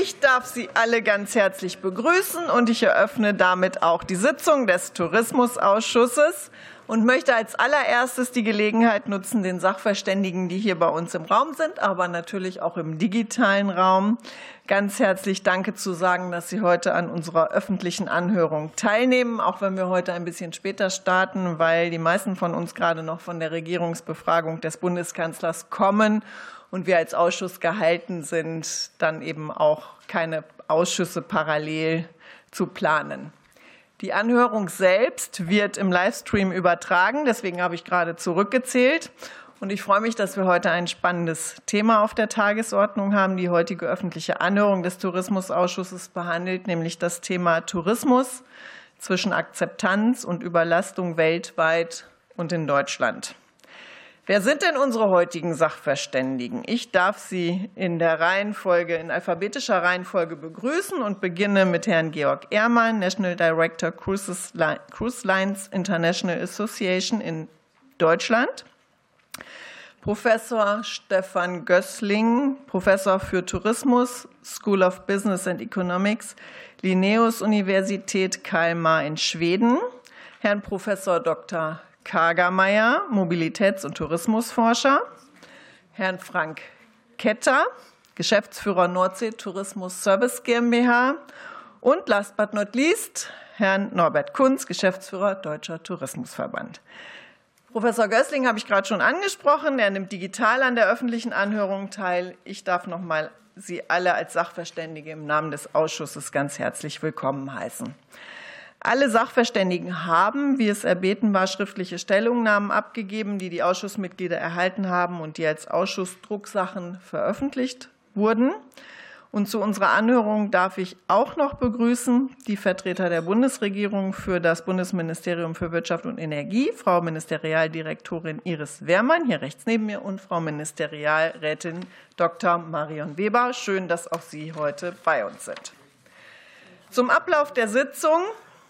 Ich darf Sie alle ganz herzlich begrüßen und ich eröffne damit auch die Sitzung des Tourismusausschusses und möchte als allererstes die Gelegenheit nutzen, den Sachverständigen, die hier bei uns im Raum sind, aber natürlich auch im digitalen Raum, ganz herzlich Danke zu sagen, dass Sie heute an unserer öffentlichen Anhörung teilnehmen, auch wenn wir heute ein bisschen später starten, weil die meisten von uns gerade noch von der Regierungsbefragung des Bundeskanzlers kommen und wir als Ausschuss gehalten sind, dann eben auch keine Ausschüsse parallel zu planen. Die Anhörung selbst wird im Livestream übertragen, deswegen habe ich gerade zurückgezählt. Und ich freue mich, dass wir heute ein spannendes Thema auf der Tagesordnung haben. Die heutige öffentliche Anhörung des Tourismusausschusses behandelt nämlich das Thema Tourismus zwischen Akzeptanz und Überlastung weltweit und in Deutschland. Wer sind denn unsere heutigen Sachverständigen? Ich darf Sie in alphabetischer Reihenfolge begrüßen und beginne mit Herrn Georg Ehrmann, National Director Cruise Lines International Association in Deutschland. Professor Stefan Gößling, Professor für Tourismus, School of Business and Economics, Linnaeus-Universität Kalmar in Schweden. Herrn Professor Dr. Kagermeier, Mobilitäts- und Tourismusforscher, Herrn Frank Ketter, Geschäftsführer Nordsee Tourismus Service GmbH und last but not least Herrn Norbert Kunz, Geschäftsführer Deutscher Tourismusverband. Professor Gößling habe ich gerade schon angesprochen. Er nimmt digital an der öffentlichen Anhörung teil. Ich darf noch mal Sie alle als Sachverständige im Namen des Ausschusses ganz herzlich willkommen heißen. Alle Sachverständigen haben, wie es erbeten war, schriftliche Stellungnahmen abgegeben, die die Ausschussmitglieder erhalten haben und die als Ausschussdrucksachen veröffentlicht wurden. Und zu unserer Anhörung darf ich auch noch begrüßen die Vertreter der Bundesregierung für das Bundesministerium für Wirtschaft und Energie, Frau Ministerialdirektorin Iris Wehrmann, hier rechts neben mir, und Frau Ministerialrätin Dr. Marion Weber. Schön, dass auch Sie heute bei uns sind. Zum Ablauf der Sitzung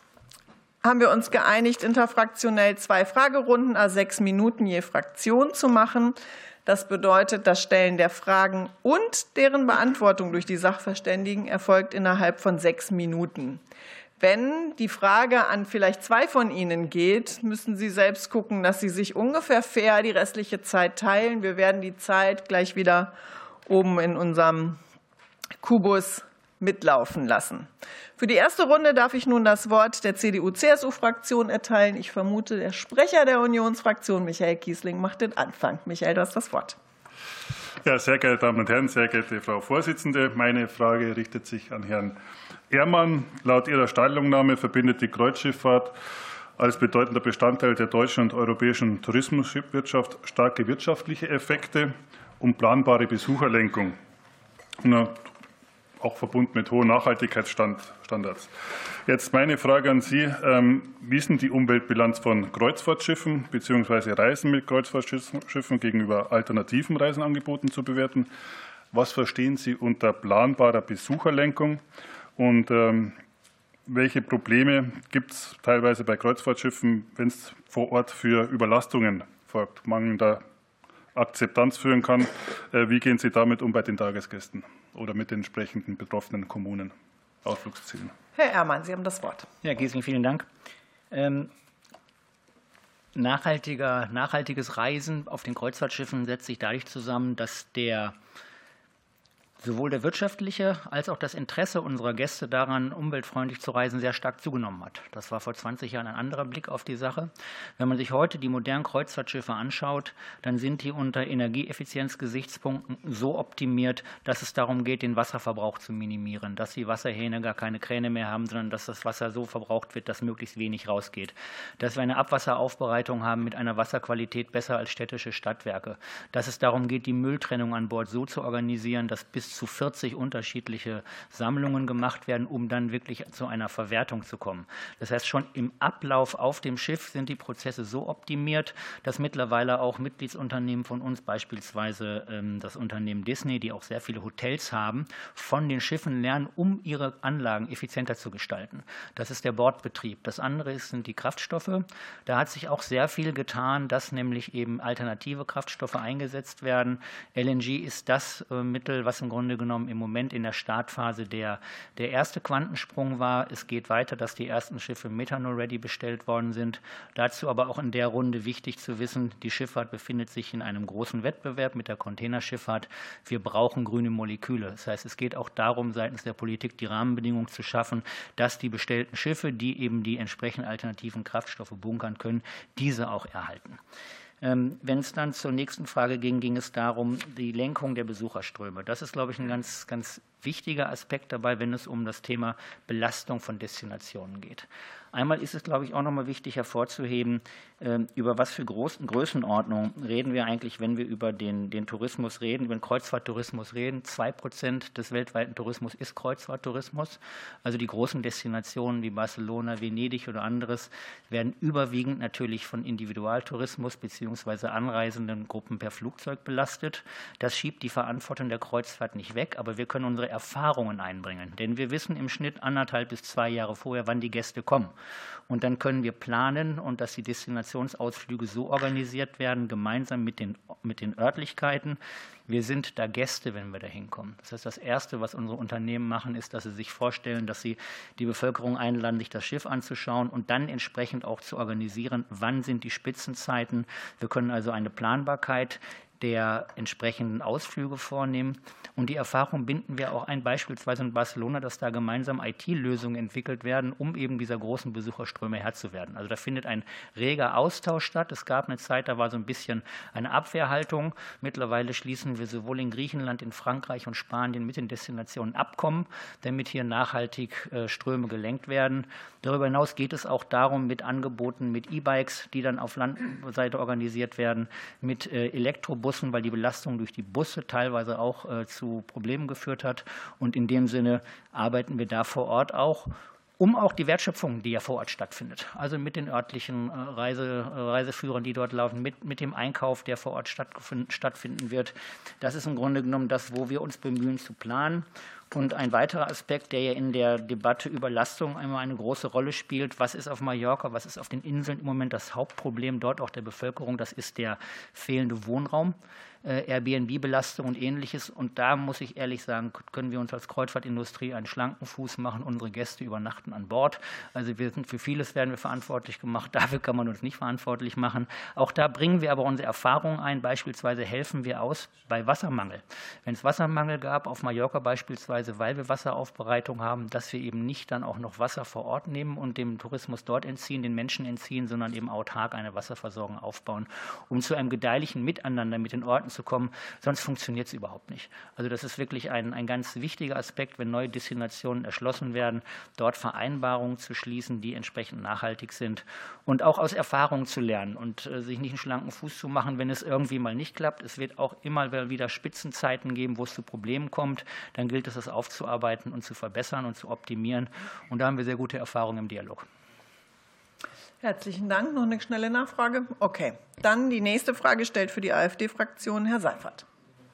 haben wir uns geeinigt, interfraktionell 2 Fragerunden à 6 Minuten je Fraktion zu machen. Das bedeutet, das Stellen der Fragen und deren Beantwortung durch die Sachverständigen erfolgt innerhalb von 6 Minuten. Wenn die Frage an vielleicht 2 von Ihnen geht, müssen Sie selbst gucken, dass Sie sich ungefähr fair die restliche Zeit teilen. Wir werden die Zeit gleich wieder oben in unserem Kubus mitlaufen lassen. Für die erste Runde darf ich nun das Wort der CDU-CSU-Fraktion erteilen. Ich vermute, der Sprecher der Unionsfraktion, Michael Kiesling, macht den Anfang. Michael, du hast das Wort. Ja, sehr geehrte Damen und Herren, sehr geehrte Frau Vorsitzende, meine Frage richtet sich an Herrn Ehrmann. Laut Ihrer Stellungnahme verbindet die Kreuzschifffahrt als bedeutender Bestandteil der deutschen und europäischen Tourismuswirtschaft starke wirtschaftliche Effekte und planbare Besucherlenkung, auch verbunden mit hohen Nachhaltigkeitsstandards. Jetzt meine Frage an Sie. Wie ist denn die Umweltbilanz von Kreuzfahrtschiffen bzw. Reisen mit Kreuzfahrtschiffen gegenüber alternativen Reisenangeboten zu bewerten? Was verstehen Sie unter planbarer Besucherlenkung? Und welche Probleme gibt es teilweise bei Kreuzfahrtschiffen, wenn es vor Ort für Überlastungen folgt, mangelnder Akzeptanz führen kann? Wie gehen Sie damit um bei den Tagesgästen oder mit den entsprechenden betroffenen Kommunen, Ausflugszielen? Herr Ehrmann, Sie haben das Wort. Herr Giesling, vielen Dank. Nachhaltiges Reisen auf den Kreuzfahrtschiffen setzt sich dadurch zusammen, dass sowohl der wirtschaftliche als auch das Interesse unserer Gäste daran, umweltfreundlich zu reisen, sehr stark zugenommen hat. Das war vor 20 Jahren ein anderer Blick auf die Sache. Wenn man sich heute die modernen Kreuzfahrtschiffe anschaut, dann sind die unter Energieeffizienzgesichtspunkten so optimiert, dass es darum geht, den Wasserverbrauch zu minimieren, dass die Wasserhähne gar keine Kräne mehr haben, sondern dass das Wasser so verbraucht wird, dass möglichst wenig rausgeht. Dass wir eine Abwasseraufbereitung haben mit einer Wasserqualität besser als städtische Stadtwerke. Dass es darum geht, die Mülltrennung an Bord so zu organisieren, dass bis zu 40 unterschiedliche Sammlungen gemacht werden, um dann wirklich zu einer Verwertung zu kommen. Das heißt, schon im Ablauf auf dem Schiff sind die Prozesse so optimiert, dass mittlerweile auch Mitgliedsunternehmen von uns, beispielsweise das Unternehmen Disney, die auch sehr viele Hotels haben, von den Schiffen lernen, um ihre Anlagen effizienter zu gestalten. Das ist der Bordbetrieb. Das andere sind die Kraftstoffe. Da hat sich auch sehr viel getan, dass nämlich eben alternative Kraftstoffe eingesetzt werden. LNG ist das Mittel, was im Grunde Grunde genommen im Moment in der Startphase der erste Quantensprung war. Es geht weiter, dass die ersten Schiffe Methanol-ready bestellt worden sind. Dazu aber auch in der Runde wichtig zu wissen, die Schifffahrt befindet sich in einem großen Wettbewerb mit der Containerschifffahrt. Wir brauchen grüne Moleküle. Das heißt, es geht auch darum, seitens der Politik die Rahmenbedingungen zu schaffen, dass die bestellten Schiffe, die eben die entsprechenden alternativen Kraftstoffe bunkern können, diese auch erhalten. Wenn es dann zur nächsten Frage ging es darum, die Lenkung der Besucherströme. Das ist, glaube ich, ein ganz, ganz wichtiger Aspekt dabei, wenn es um das Thema Belastung von Destinationen geht. Einmal ist es, glaube ich, auch noch mal wichtig hervorzuheben, über was für Größenordnung reden wir eigentlich, wenn wir über den Tourismus reden, über den Kreuzfahrttourismus reden. 2% des weltweiten Tourismus ist Kreuzfahrttourismus. Also die großen Destinationen wie Barcelona, Venedig oder anderes werden überwiegend natürlich von Individualtourismus bzw. anreisenden Gruppen per Flugzeug belastet. Das schiebt die Verantwortung der Kreuzfahrt nicht weg, aber wir können unsere Erfahrungen einbringen. Denn wir wissen im Schnitt 1,5 bis 2 Jahre vorher, wann die Gäste kommen. Und dann können wir planen und dass die Destinationsausflüge so organisiert werden, gemeinsam mit den Örtlichkeiten. Wir sind da Gäste, wenn wir da hinkommen. Das heißt, das Erste, was unsere Unternehmen machen, ist, dass sie sich vorstellen, dass sie die Bevölkerung einladen, sich das Schiff anzuschauen und dann entsprechend auch zu organisieren, wann sind die Spitzenzeiten. Wir können also eine Planbarkeit der entsprechenden Ausflüge vornehmen. Und die Erfahrung binden wir auch ein, beispielsweise in Barcelona, dass da gemeinsam IT-Lösungen entwickelt werden, um eben dieser großen Besucherströme Herr zu werden. Also da findet ein reger Austausch statt. Es gab eine Zeit, da war so ein bisschen eine Abwehrhaltung. Mittlerweile schließen wir sowohl in Griechenland, in Frankreich und Spanien mit den Destinationen Abkommen, damit hier nachhaltig Ströme gelenkt werden. Darüber hinaus geht es auch darum, mit Angeboten, mit E-Bikes, die dann auf Landseite organisiert werden, mit Elektrobussen, weil die Belastung durch die Busse teilweise auch zu Problemen geführt hat. Und in dem Sinne arbeiten wir da vor Ort auch, um auch die Wertschöpfung, die ja vor Ort stattfindet, also mit den örtlichen Reiseführern, die dort laufen, mit dem Einkauf, der vor Ort stattfinden wird. Das ist im Grunde genommen das, wo wir uns bemühen zu planen. Und ein weiterer Aspekt, der ja in der Debatte über Belastung einmal eine große Rolle spielt, was ist auf Mallorca, was ist auf den Inseln im Moment das Hauptproblem dort auch der Bevölkerung, das ist der fehlende Wohnraum. Airbnb-Belastung und Ähnliches. Und da muss ich ehrlich sagen, können wir uns als Kreuzfahrtindustrie einen schlanken Fuß machen. Unsere Gäste übernachten an Bord. Also wir sind für vieles werden wir verantwortlich gemacht. Dafür kann man uns nicht verantwortlich machen. Auch da bringen wir aber unsere Erfahrungen ein. Beispielsweise helfen wir aus bei Wassermangel. Wenn es Wassermangel gab, auf Mallorca beispielsweise, weil wir Wasseraufbereitung haben, dass wir eben nicht dann auch noch Wasser vor Ort nehmen und dem Tourismus dort entziehen, den Menschen entziehen, sondern eben autark eine Wasserversorgung aufbauen, um zu einem gedeihlichen Miteinander mit den Orten zu kommen, sonst funktioniert es überhaupt nicht. Also das ist wirklich ein ganz wichtiger Aspekt, wenn neue Destinationen erschlossen werden, dort Vereinbarungen zu schließen, die entsprechend nachhaltig sind und auch aus Erfahrungen zu lernen und sich nicht einen schlanken Fuß zu machen, wenn es irgendwie mal nicht klappt. Es wird auch immer wieder Spitzenzeiten geben, wo es zu Problemen kommt. Dann gilt es, das aufzuarbeiten und zu verbessern und zu optimieren. Und da haben wir sehr gute Erfahrungen im Dialog. Herzlichen Dank. Noch eine schnelle Nachfrage? Okay. Dann die nächste Frage stellt für die AfD-Fraktion Herr Seiffert.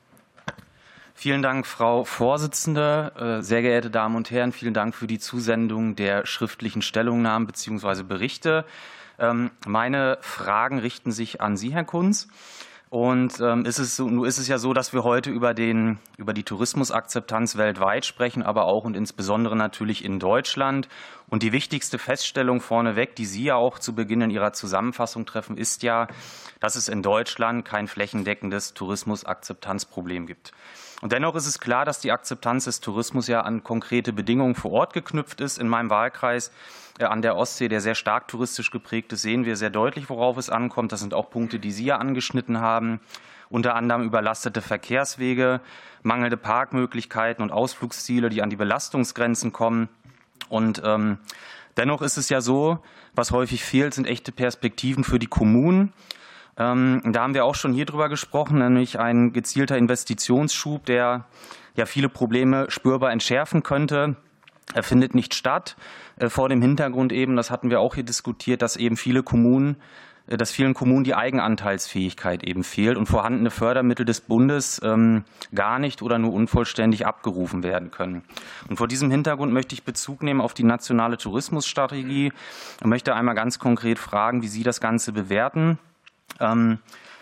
Vielen Dank, Frau Vorsitzende. Sehr geehrte Damen und Herren, vielen Dank für die Zusendung der schriftlichen Stellungnahmen bzw. Berichte. Meine Fragen richten sich an Sie, Herr Kunz. Und nun ist es ja so, dass wir heute über die Tourismusakzeptanz weltweit sprechen, aber auch und insbesondere natürlich in Deutschland. Und die wichtigste Feststellung vorneweg, die Sie ja auch zu Beginn in Ihrer Zusammenfassung treffen, ist ja, dass es in Deutschland kein flächendeckendes Tourismusakzeptanzproblem gibt. Und dennoch ist es klar, dass die Akzeptanz des Tourismus ja an konkrete Bedingungen vor Ort geknüpft ist. In meinem Wahlkreis an der Ostsee, der sehr stark touristisch geprägt ist, sehen wir sehr deutlich, worauf es ankommt. Das sind auch Punkte, die Sie ja angeschnitten haben. Unter anderem überlastete Verkehrswege, mangelnde Parkmöglichkeiten und Ausflugsziele, die an die Belastungsgrenzen kommen. Und dennoch ist es ja so, was häufig fehlt, sind echte Perspektiven für die Kommunen. Da haben wir auch schon hier drüber gesprochen, nämlich ein gezielter Investitionsschub, der ja viele Probleme spürbar entschärfen könnte. Er findet nicht statt, vor dem Hintergrund eben, das hatten wir auch hier diskutiert, dass eben vielen Kommunen die Eigenanteilsfähigkeit eben fehlt und vorhandene Fördermittel des Bundes gar nicht oder nur unvollständig abgerufen werden können. Und vor diesem Hintergrund möchte ich Bezug nehmen auf die nationale Tourismusstrategie und möchte einmal ganz konkret fragen, wie Sie das Ganze bewerten.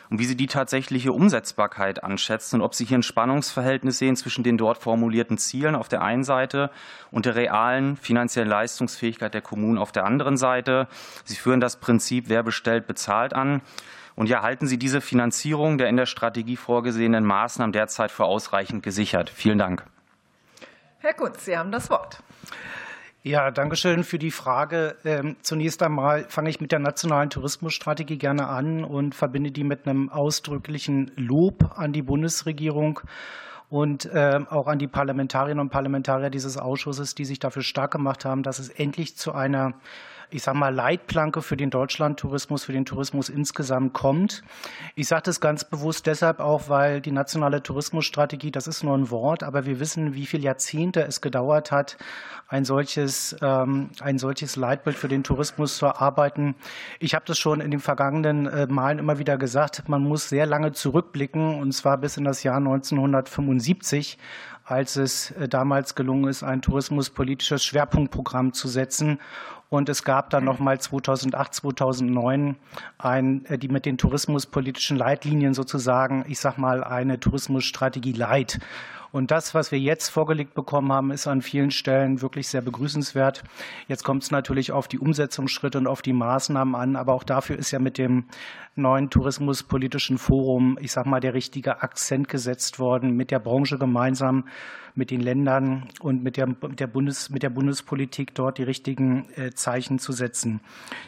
und wie Sie die tatsächliche Umsetzbarkeit einschätzen und ob Sie hier ein Spannungsverhältnis sehen zwischen den dort formulierten Zielen auf der einen Seite und der realen finanziellen Leistungsfähigkeit der Kommunen auf der anderen Seite. Sie führen das Prinzip, wer bestellt, bezahlt an. Und ja, halten Sie diese Finanzierung der in der Strategie vorgesehenen Maßnahmen derzeit für ausreichend gesichert? Vielen Dank. Herr Kunz, Sie haben das Wort. Ja, danke schön für die Frage. Zunächst einmal fange ich mit der nationalen Tourismusstrategie gerne an und verbinde die mit einem ausdrücklichen Lob an die Bundesregierung und auch an die Parlamentarierinnen und Parlamentarier dieses Ausschusses, die sich dafür stark gemacht haben, dass es endlich zu einer, ich sage mal, Leitplanke für den Deutschlandtourismus, für den Tourismus insgesamt kommt. Ich sage das ganz bewusst deshalb auch, weil die nationale Tourismusstrategie, das ist nur ein Wort, aber wir wissen, wie viele Jahrzehnte es gedauert hat, ein solches Leitbild für den Tourismus zu erarbeiten. Ich habe das schon in den vergangenen Malen immer wieder gesagt, man muss sehr lange zurückblicken, und zwar bis in das Jahr 1975, als es damals gelungen ist, ein tourismuspolitisches Schwerpunktprogramm zu setzen. Und es gab dann nochmal 2008, 2009 die mit den tourismuspolitischen Leitlinien sozusagen, ich sag mal, eine Tourismusstrategie Light. Und das, was wir jetzt vorgelegt bekommen haben, ist an vielen Stellen wirklich sehr begrüßenswert. Jetzt kommt es natürlich auf die Umsetzungsschritte und auf die Maßnahmen an. Aber auch dafür ist ja mit dem neuen tourismuspolitischen Forum, ich sag mal, der richtige Akzent gesetzt worden, mit der Branche gemeinsam, mit den Ländern und mit der Bundespolitik dort die richtigen Zeichen zu setzen.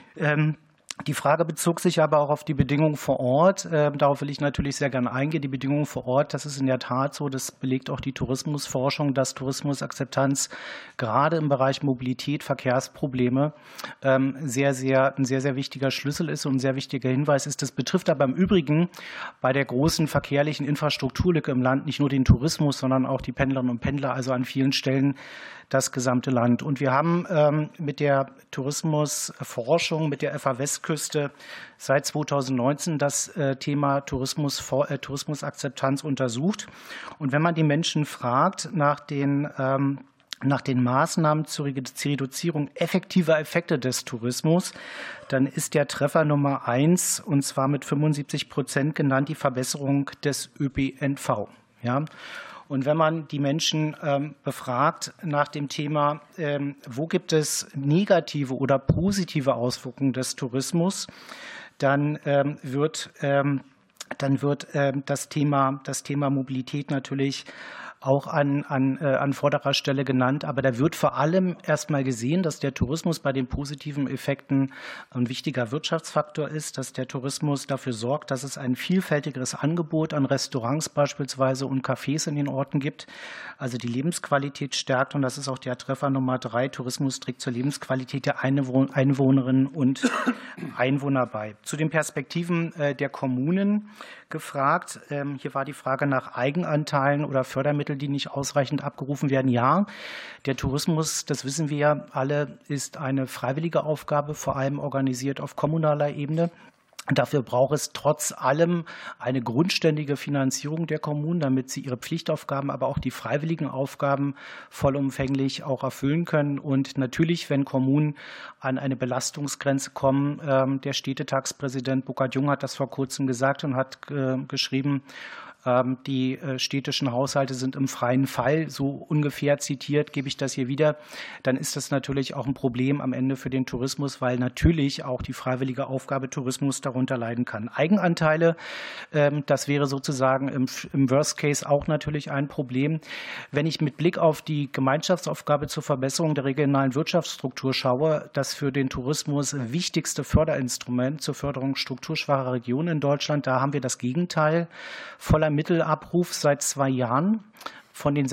Die Frage bezog sich aber auch auf die Bedingungen vor Ort. Darauf will ich natürlich sehr gerne eingehen. Die Bedingungen vor Ort, das ist in der Tat so, das belegt auch die Tourismusforschung, dass Tourismusakzeptanz gerade im Bereich Mobilität, Verkehrsprobleme ein sehr, sehr wichtiger Schlüssel ist und ein sehr wichtiger Hinweis ist. Das betrifft aber im Übrigen bei der großen verkehrlichen Infrastrukturlücke im Land nicht nur den Tourismus, sondern auch die Pendlerinnen und Pendler, also an vielen Stellen das gesamte Land. Und wir haben mit der Tourismusforschung, mit der FA Westküste seit 2019 das Thema Tourismusakzeptanz untersucht. Und wenn man die Menschen fragt nach den Maßnahmen zur Reduzierung effektiver Effekte des Tourismus, dann ist der Treffer Nummer 1, und zwar mit 75% genannt, die Verbesserung des ÖPNV. Ja. Und wenn man die Menschen befragt nach dem Thema, wo gibt es negative oder positive Auswirkungen des Tourismus, dann wird das Thema Mobilität natürlich auch an vorderer Stelle genannt. Aber da wird vor allem erstmal gesehen, dass der Tourismus bei den positiven Effekten ein wichtiger Wirtschaftsfaktor ist, dass der Tourismus dafür sorgt, dass es ein vielfältigeres Angebot an Restaurants beispielsweise und Cafés in den Orten gibt, also die Lebensqualität stärkt. Und das ist auch der Treffer Nummer 3, Tourismus trägt zur Lebensqualität der Einwohnerinnen und Einwohner bei. Zu den Perspektiven der Kommunen gefragt. Hier war die Frage nach Eigenanteilen oder Fördermitteln, die nicht ausreichend abgerufen werden. Ja, der Tourismus, das wissen wir ja alle, ist eine freiwillige Aufgabe, vor allem organisiert auf kommunaler Ebene. Dafür braucht es trotz allem eine grundständige Finanzierung der Kommunen, damit sie ihre Pflichtaufgaben, aber auch die freiwilligen Aufgaben vollumfänglich auch erfüllen können. Und natürlich, wenn Kommunen an eine Belastungsgrenze kommen, der Städtetagspräsident Burkhard Jung hat das vor kurzem gesagt und hat geschrieben, die städtischen Haushalte sind im freien Fall, so ungefähr zitiert, gebe ich das hier wieder, dann ist das natürlich auch ein Problem am Ende für den Tourismus, weil natürlich auch die freiwillige Aufgabe Tourismus darunter leiden kann. Eigenanteile, das wäre sozusagen im Worst Case auch natürlich ein Problem. Wenn ich mit Blick auf die Gemeinschaftsaufgabe zur Verbesserung der regionalen Wirtschaftsstruktur schaue, das für den Tourismus wichtigste Förderinstrument zur Förderung strukturschwacher Regionen in Deutschland, da haben wir das Gegenteil. Voller Mittelabruf seit 2 Jahren von den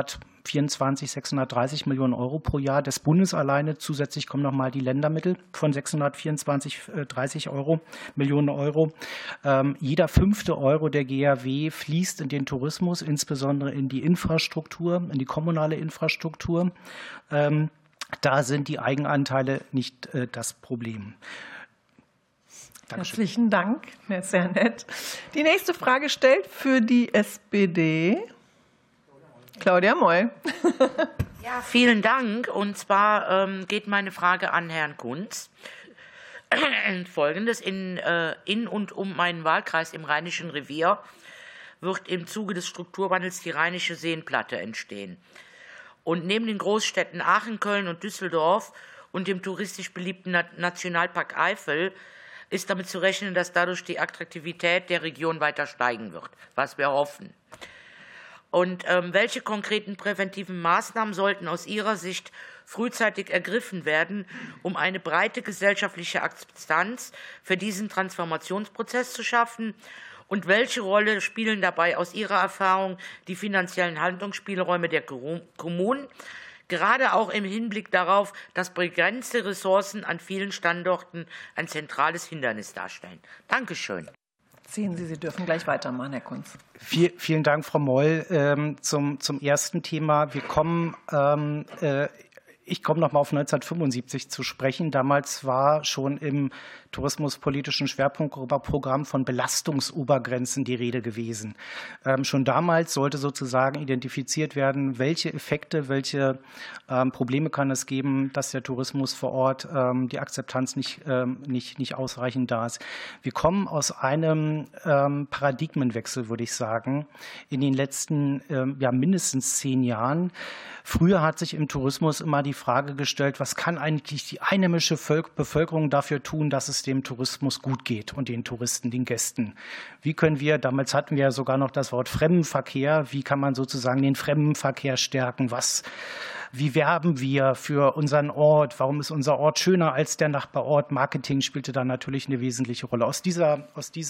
630 Millionen Euro pro Jahr des Bundes alleine. Zusätzlich kommen nochmal die Ländermittel von 630 Millionen Euro. Jeder 5. Euro der GAW fließt in den Tourismus, insbesondere in die Infrastruktur, in die kommunale Infrastruktur. Da sind die Eigenanteile nicht das Problem. Dankeschön. Herzlichen Dank, das ist sehr nett. Die nächste Frage stellt für die SPD Claudia Moll. Ja, vielen Dank. Und zwar geht meine Frage an Herrn Kunz. Folgendes. In und um meinen Wahlkreis im Rheinischen Revier wird im Zuge des Strukturwandels die Rheinische Seenplatte entstehen. Und neben den Großstädten Aachen, Köln und Düsseldorf und dem touristisch beliebten Nationalpark Eifel ist damit zu rechnen, dass dadurch die Attraktivität der Region weiter steigen wird, was wir hoffen. Und welche konkreten präventiven Maßnahmen sollten aus Ihrer Sicht frühzeitig ergriffen werden, um eine breite gesellschaftliche Akzeptanz für diesen Transformationsprozess zu schaffen? Und welche Rolle spielen dabei aus Ihrer Erfahrung die finanziellen Handlungsspielräume der Kommunen, gerade auch im Hinblick darauf, dass begrenzte Ressourcen an vielen Standorten ein zentrales Hindernis darstellen? Dankeschön. Sehen Sie, Sie dürfen gleich weitermachen, Herr Kunz. Vielen Dank, Frau Moll. Zum ersten Thema. Ich komme noch mal auf 1975 zu sprechen. Damals war schon im tourismuspolitischen Schwerpunktprogramm von Belastungsobergrenzen die Rede gewesen. Schon damals sollte sozusagen identifiziert werden, welche Effekte, welche Probleme kann es geben, dass der Tourismus vor Ort die Akzeptanz nicht ausreichend da ist. Wir kommen aus einem Paradigmenwechsel, würde ich sagen, in den letzten mindestens 10 Jahren. Früher hat sich im Tourismus immer die Frage gestellt, was kann eigentlich die einheimische Bevölkerung dafür tun, dass es dem Tourismus gut geht und den Touristen, den Gästen. Wie können wir, damals hatten wir ja sogar noch das Wort Fremdenverkehr, wie kann man sozusagen den Fremdenverkehr stärken? Wie werben wir für unseren Ort? Warum ist unser Ort schöner als der Nachbarort? Marketing spielte da natürlich eine wesentliche Rolle. Aus dieser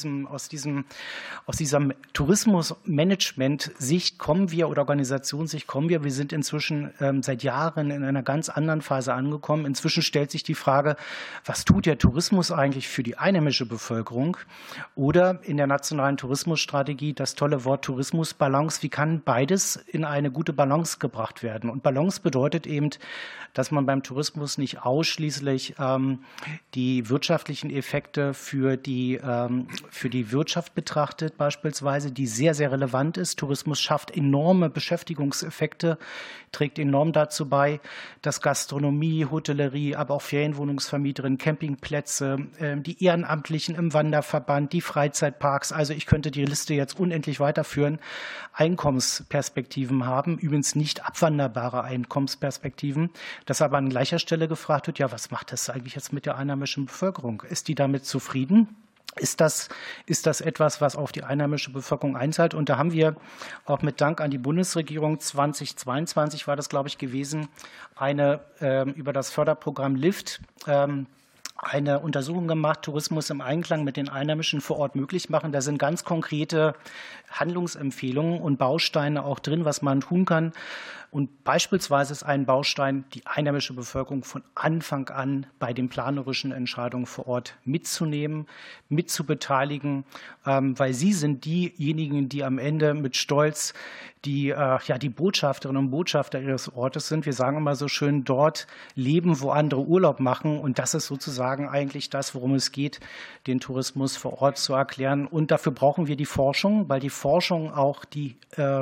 Tourismusmanagement-Sicht kommen wir oder Organisationssicht kommen wir. Wir sind inzwischen seit Jahren in einer ganz anderen Phase angekommen. Inzwischen stellt sich die Frage, was tut der Tourismus eigentlich für die einheimische Bevölkerung? Oder in der nationalen Tourismusstrategie das tolle Wort Tourismusbalance. Wie kann beides in eine gute Balance gebracht werden? Und Balance bedeutet eben, dass man beim Tourismus nicht ausschließlich die wirtschaftlichen Effekte für die Wirtschaft betrachtet, beispielsweise, die sehr, sehr relevant ist. Tourismus schafft enorme Beschäftigungseffekte, trägt enorm dazu bei, dass Gastronomie, Hotellerie, aber auch Ferienwohnungsvermieterinnen, Campingplätze, die Ehrenamtlichen im Wanderverband, die Freizeitparks, also ich könnte die Liste jetzt unendlich weiterführen, Einkommensperspektiven haben, übrigens nicht abwanderbare Einkommensperspektiven, dass aber an gleicher Stelle gefragt wird, ja, was macht das eigentlich jetzt mit der einheimischen Bevölkerung? Ist die damit zufrieden? Ist das etwas, was auf die einheimische Bevölkerung einzahlt? Und da haben wir auch mit Dank an die Bundesregierung 2022 war das, glaube ich, gewesen, über das Förderprogramm LIFT eine Untersuchung gemacht, Tourismus im Einklang mit den Einheimischen vor Ort möglich machen. Da sind ganz konkrete Handlungsempfehlungen und Bausteine auch drin, was man tun kann. Und beispielsweise ist ein Baustein, die einheimische Bevölkerung von Anfang an bei den planerischen Entscheidungen vor Ort mitzunehmen, mitzubeteiligen, weil sie sind diejenigen, die am Ende mit Stolz die Botschafterinnen und Botschafter ihres Ortes sind. Wir sagen immer so schön, dort leben, wo andere Urlaub machen. Und das ist sozusagen eigentlich das, worum es geht, den Tourismus vor Ort zu erklären. Und dafür brauchen wir die Forschung, weil die Forschung auch die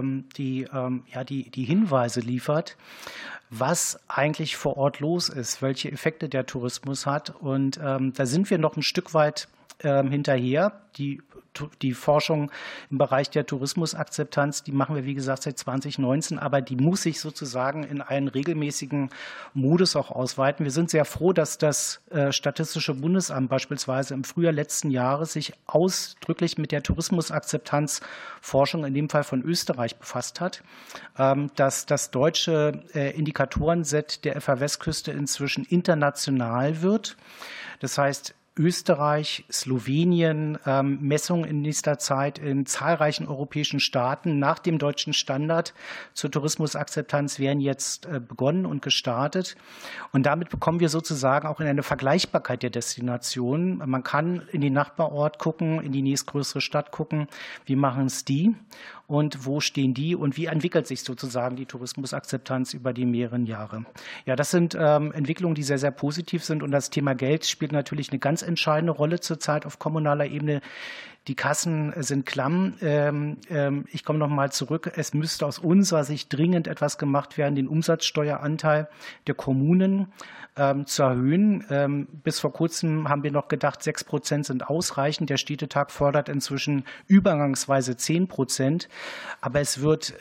Hinweise liefert, was eigentlich vor Ort los ist, welche Effekte der Tourismus hat. Und da sind wir noch ein Stück weit hinterher. Die Forschung im Bereich der Tourismusakzeptanz, die machen wir, wie gesagt, seit 2019, aber die muss sich sozusagen in einen regelmäßigen Modus auch ausweiten. Wir sind sehr froh, dass das Statistische Bundesamt beispielsweise im Frühjahr letzten Jahres sich ausdrücklich mit der Tourismusakzeptanzforschung, in dem Fall von Österreich, befasst hat, dass das deutsche Indikatorenset der FA-Westküste inzwischen international wird. Das heißt, Österreich, Slowenien, Messungen in nächster Zeit in zahlreichen europäischen Staaten nach dem deutschen Standard zur Tourismusakzeptanz werden jetzt begonnen und gestartet. Und damit bekommen wir sozusagen auch in eine Vergleichbarkeit der Destinationen. Man kann in den Nachbarort gucken, in die nächstgrößere Stadt gucken, wie machen es die und wo stehen die und wie entwickelt sich sozusagen die Tourismusakzeptanz über die mehreren Jahre. Ja, das sind Entwicklungen, die sehr, sehr positiv sind und das Thema Geld spielt natürlich eine ganz entscheidende Rolle zurzeit auf kommunaler Ebene. Die Kassen sind klamm. Ich komme noch mal zurück. Es müsste aus unserer Sicht dringend etwas gemacht werden, den Umsatzsteueranteil der Kommunen zu erhöhen. Bis vor kurzem haben wir noch gedacht, 6% sind ausreichend. Der Städtetag fordert inzwischen übergangsweise 10%. Aber es wird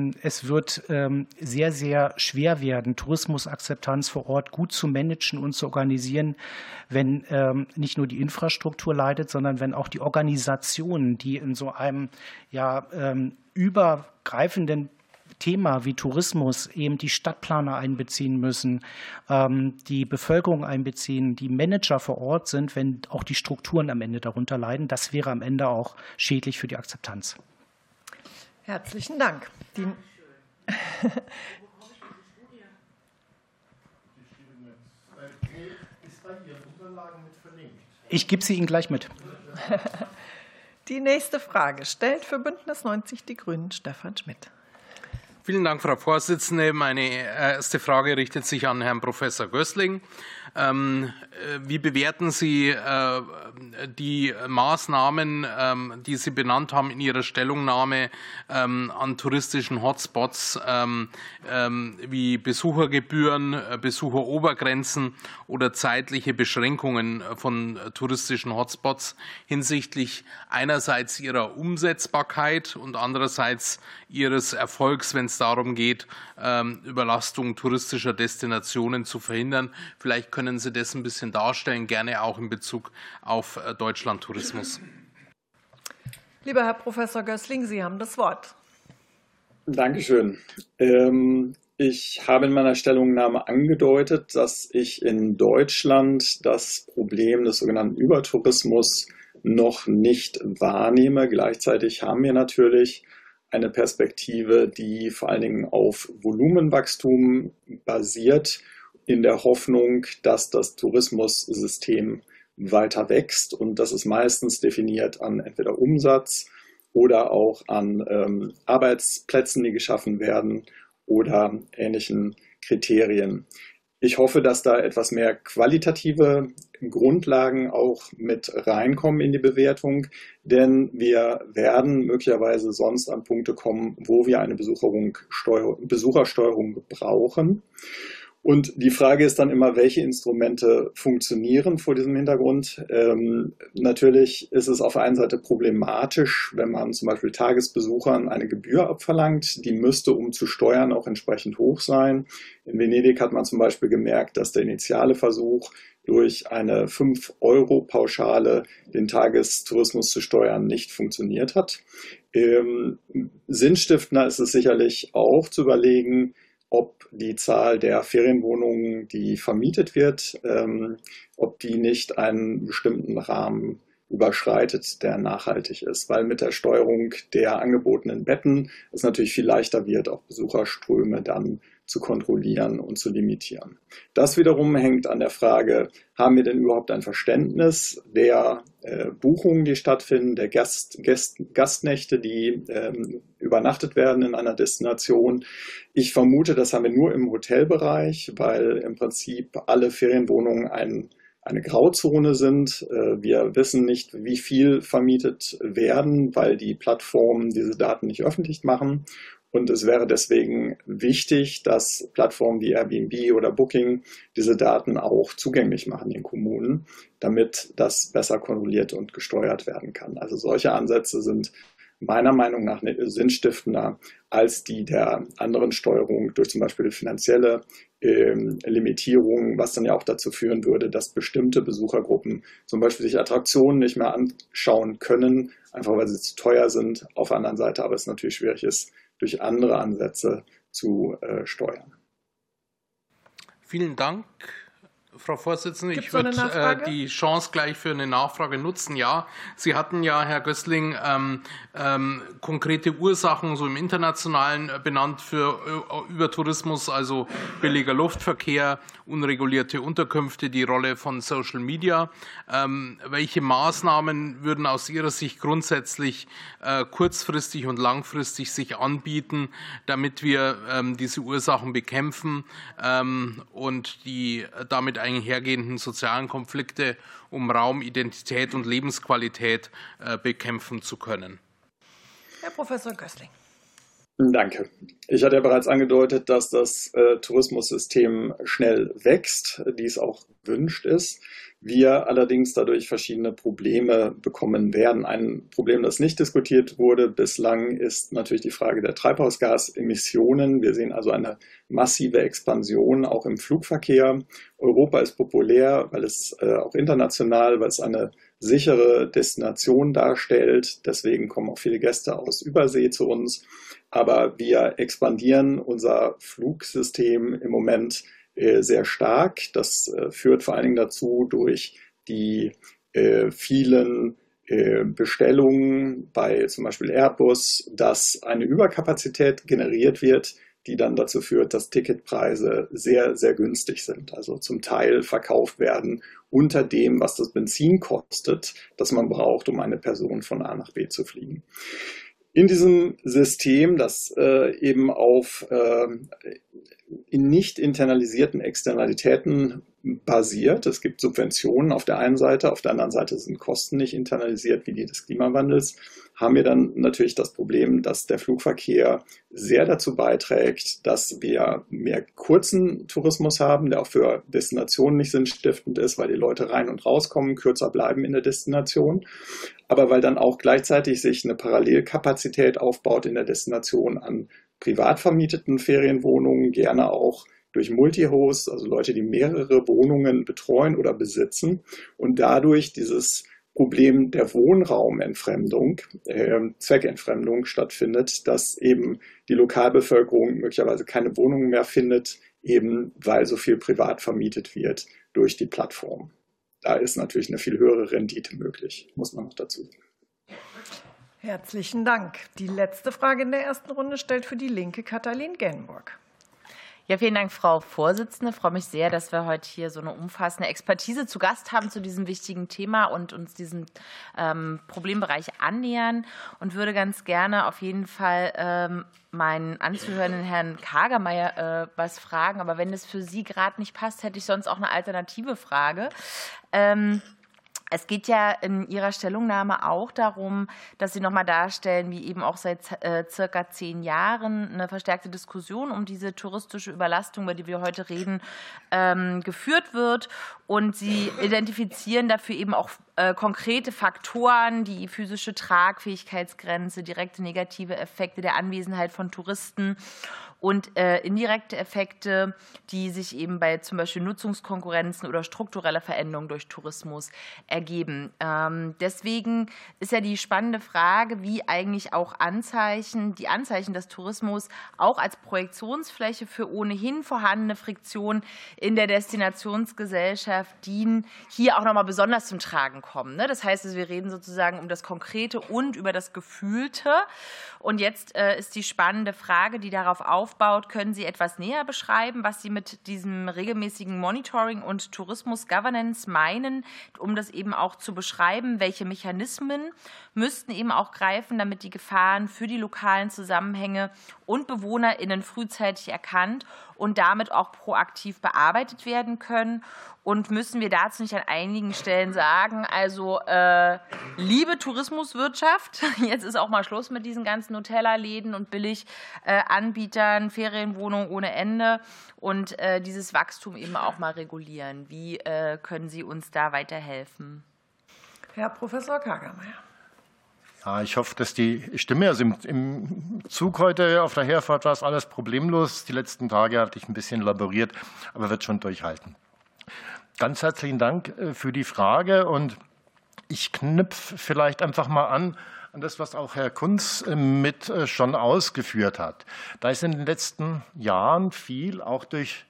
sehr, sehr schwer werden, Tourismusakzeptanz vor Ort gut zu managen und zu organisieren, wenn nicht nur die Infrastruktur leidet, sondern wenn auch die Organisationen, die in so einem übergreifenden Thema wie Tourismus eben die Stadtplaner einbeziehen müssen, die Bevölkerung einbeziehen, die Manager vor Ort sind, wenn auch die Strukturen am Ende darunter leiden. Das wäre am Ende auch schädlich für die Akzeptanz. Herzlichen Dank. Ich gebe sie Ihnen gleich mit. Die nächste Frage stellt für Bündnis 90 Die Grünen Stefan Schmidt. Vielen Dank, Frau Vorsitzende. Meine erste Frage richtet sich an Herrn Professor Gößling. Wie bewerten Sie die Maßnahmen, die Sie benannt haben in Ihrer Stellungnahme an touristischen Hotspots wie Besuchergebühren, Besucherobergrenzen oder zeitliche Beschränkungen von touristischen Hotspots hinsichtlich einerseits ihrer Umsetzbarkeit und andererseits ihres Erfolgs, wenn es darum geht, Überlastung touristischer Destinationen zu verhindern? Vielleicht können Sie das ein bisschen darstellen, gerne auch in Bezug auf Deutschlandtourismus. Lieber Herr Professor Gößling, Sie haben das Wort. Dankeschön. Ich habe in meiner Stellungnahme angedeutet, dass ich in Deutschland das Problem des sogenannten Übertourismus noch nicht wahrnehme. Gleichzeitig haben wir natürlich eine Perspektive, die vor allen Dingen auf Volumenwachstum basiert, in der Hoffnung, dass das Tourismussystem weiter wächst. Und das ist meistens definiert an entweder Umsatz oder auch an Arbeitsplätzen, die geschaffen werden oder ähnlichen Kriterien. Ich hoffe, dass da etwas mehr qualitative Grundlagen auch mit reinkommen in die Bewertung, denn wir werden möglicherweise sonst an Punkte kommen, wo wir eine Besuchersteuerung brauchen. Und die Frage ist dann immer, welche Instrumente funktionieren vor diesem Hintergrund. Natürlich ist es auf der einen Seite problematisch, wenn man zum Beispiel Tagesbesuchern eine Gebühr abverlangt. Die müsste, um zu steuern, auch entsprechend hoch sein. In Venedig hat man zum Beispiel gemerkt, dass der initiale Versuch, durch eine 5-Euro-Pauschale den Tagestourismus zu steuern, nicht funktioniert hat. Sinnstiftender ist es sicherlich auch zu überlegen, ob die Zahl der Ferienwohnungen, die vermietet wird, ob die nicht einen bestimmten Rahmen überschreitet, der nachhaltig ist. Weil mit der Steuerung der angebotenen Betten es natürlich viel leichter wird, auch Besucherströme dann zu kontrollieren und zu limitieren. Das wiederum hängt an der Frage, haben wir denn überhaupt ein Verständnis der Buchungen, die stattfinden, der Gastnächte, die übernachtet werden in einer Destination. Ich vermute, das haben wir nur im Hotelbereich, weil im Prinzip alle Ferienwohnungen eine Grauzone sind. Wir wissen nicht, wie viel vermietet werden, weil die Plattformen diese Daten nicht öffentlich machen. Und es wäre deswegen wichtig, dass Plattformen wie Airbnb oder Booking diese Daten auch zugänglich machen in Kommunen, damit das besser kontrolliert und gesteuert werden kann. Also solche Ansätze sind meiner Meinung nach sinnstiftender als die der anderen Steuerung durch zum Beispiel finanzielle Limitierungen, was dann ja auch dazu führen würde, dass bestimmte Besuchergruppen zum Beispiel sich Attraktionen nicht mehr anschauen können, einfach weil sie zu teuer sind. Auf der anderen Seite aber es natürlich schwierig ist, durch andere Ansätze zu steuern. Vielen Dank, Frau Vorsitzende. Ich würde die Chance gleich für eine Nachfrage nutzen. Ja, Sie hatten ja, Herr Gößling, konkrete Ursachen so im Internationalen benannt für Übertourismus, also billiger Luftverkehr, unregulierte Unterkünfte, die Rolle von Social Media. Welche Maßnahmen würden aus Ihrer Sicht grundsätzlich kurzfristig und langfristig sich anbieten, damit wir diese Ursachen bekämpfen und die damit einhergehenden sozialen Konflikte um Raum, Identität und Lebensqualität bekämpfen zu können. Herr Professor Gößling. Danke. Ich hatte ja bereits angedeutet, dass das Tourismussystem schnell wächst, dies auch gewünscht ist. Wir allerdings dadurch verschiedene Probleme bekommen werden. Ein Problem, das nicht diskutiert wurde bislang, ist natürlich die Frage der Treibhausgasemissionen. Wir sehen also eine massive Expansion auch im Flugverkehr. Europa ist populär, weil es auch international, weil es eine sichere Destination darstellt. Deswegen kommen auch viele Gäste aus Übersee zu uns. Aber wir expandieren unser Flugsystem im Moment sehr stark. Das führt vor allen Dingen dazu durch die vielen Bestellungen bei zum Beispiel Airbus, dass eine Überkapazität generiert wird, die dann dazu führt, dass Ticketpreise sehr, sehr günstig sind. Also zum Teil verkauft werden unter dem, was das Benzin kostet, das man braucht, um eine Person von A nach B zu fliegen. In diesem System, das eben auf nicht internalisierten Externalitäten basiert. Es gibt Subventionen auf der einen Seite, auf der anderen Seite sind Kosten nicht internalisiert wie die des Klimawandels. Haben wir dann natürlich das Problem, dass der Flugverkehr sehr dazu beiträgt, dass wir mehr kurzen Tourismus haben, der auch für Destinationen nicht sinnstiftend ist, weil die Leute rein und rauskommen, kürzer bleiben in der Destination. Aber weil dann auch gleichzeitig sich eine Parallelkapazität aufbaut in der Destination an privat vermieteten Ferienwohnungen, gerne auch durch Multihosts, also Leute, die mehrere Wohnungen betreuen oder besitzen und dadurch dieses Problem der Wohnraumentfremdung, Zweckentfremdung stattfindet, dass eben die Lokalbevölkerung möglicherweise keine Wohnungen mehr findet, eben weil so viel privat vermietet wird durch die Plattform. Da ist natürlich eine viel höhere Rendite möglich, muss man noch dazu sagen. Herzlichen Dank. Die letzte Frage in der ersten Runde stellt für die Linke Katalin Genburg. Ja, vielen Dank, Frau Vorsitzende. Ich freue mich sehr, dass wir heute hier so eine umfassende Expertise zu Gast haben zu diesem wichtigen Thema und uns diesem Problembereich annähern und würde ganz gerne auf jeden Fall meinen anzuhörenden Herrn Kagermeier was fragen. Aber wenn es für Sie gerade nicht passt, hätte ich sonst auch eine alternative Frage. Es geht ja in Ihrer Stellungnahme auch darum, dass Sie nochmal darstellen, wie eben auch seit circa 10 Jahren eine verstärkte Diskussion um diese touristische Überlastung, über die wir heute reden, geführt wird. Und Sie identifizieren dafür eben auch konkrete Faktoren, die physische Tragfähigkeitsgrenze, direkte negative Effekte der Anwesenheit von Touristen und indirekte Effekte, die sich eben bei zum Beispiel Nutzungskonkurrenzen oder struktureller Veränderungen durch Tourismus ergeben. Deswegen ist ja die spannende Frage, wie eigentlich auch die Anzeichen des Tourismus auch als Projektionsfläche für ohnehin vorhandene Friktion in der Destinationsgesellschaft dienen, hier auch nochmal besonders zum Tragen kommen. Das heißt, wir reden sozusagen um das Konkrete und über das Gefühlte. Und jetzt ist die spannende Frage, die darauf aufbaut, können Sie etwas näher beschreiben, was Sie mit diesem regelmäßigen Monitoring und Tourismus-Governance meinen, um das eben auch zu beschreiben? Welche Mechanismen müssten eben auch greifen, damit die Gefahren für die lokalen Zusammenhänge und BewohnerInnen frühzeitig erkannt und damit auch proaktiv bearbeitet werden können? Und müssen wir dazu nicht an einigen Stellen sagen, also liebe Tourismuswirtschaft, jetzt ist auch mal Schluss mit diesen ganzen Nutella-Läden und Billiganbietern, Ferienwohnungen ohne Ende und dieses Wachstum eben auch mal regulieren. Wie können Sie uns da weiterhelfen? Herr Professor Kagermeier. Ja, ich hoffe, dass die Stimme, also im Zug heute auf der Herfahrt war es alles problemlos. Die letzten Tage hatte ich ein bisschen laboriert, aber wird schon durchhalten. Ganz herzlichen Dank für die Frage und ich knüpfe vielleicht einfach mal an das, was auch Herr Kunz mit schon ausgeführt hat. Da ist in den letzten Jahren viel auch durch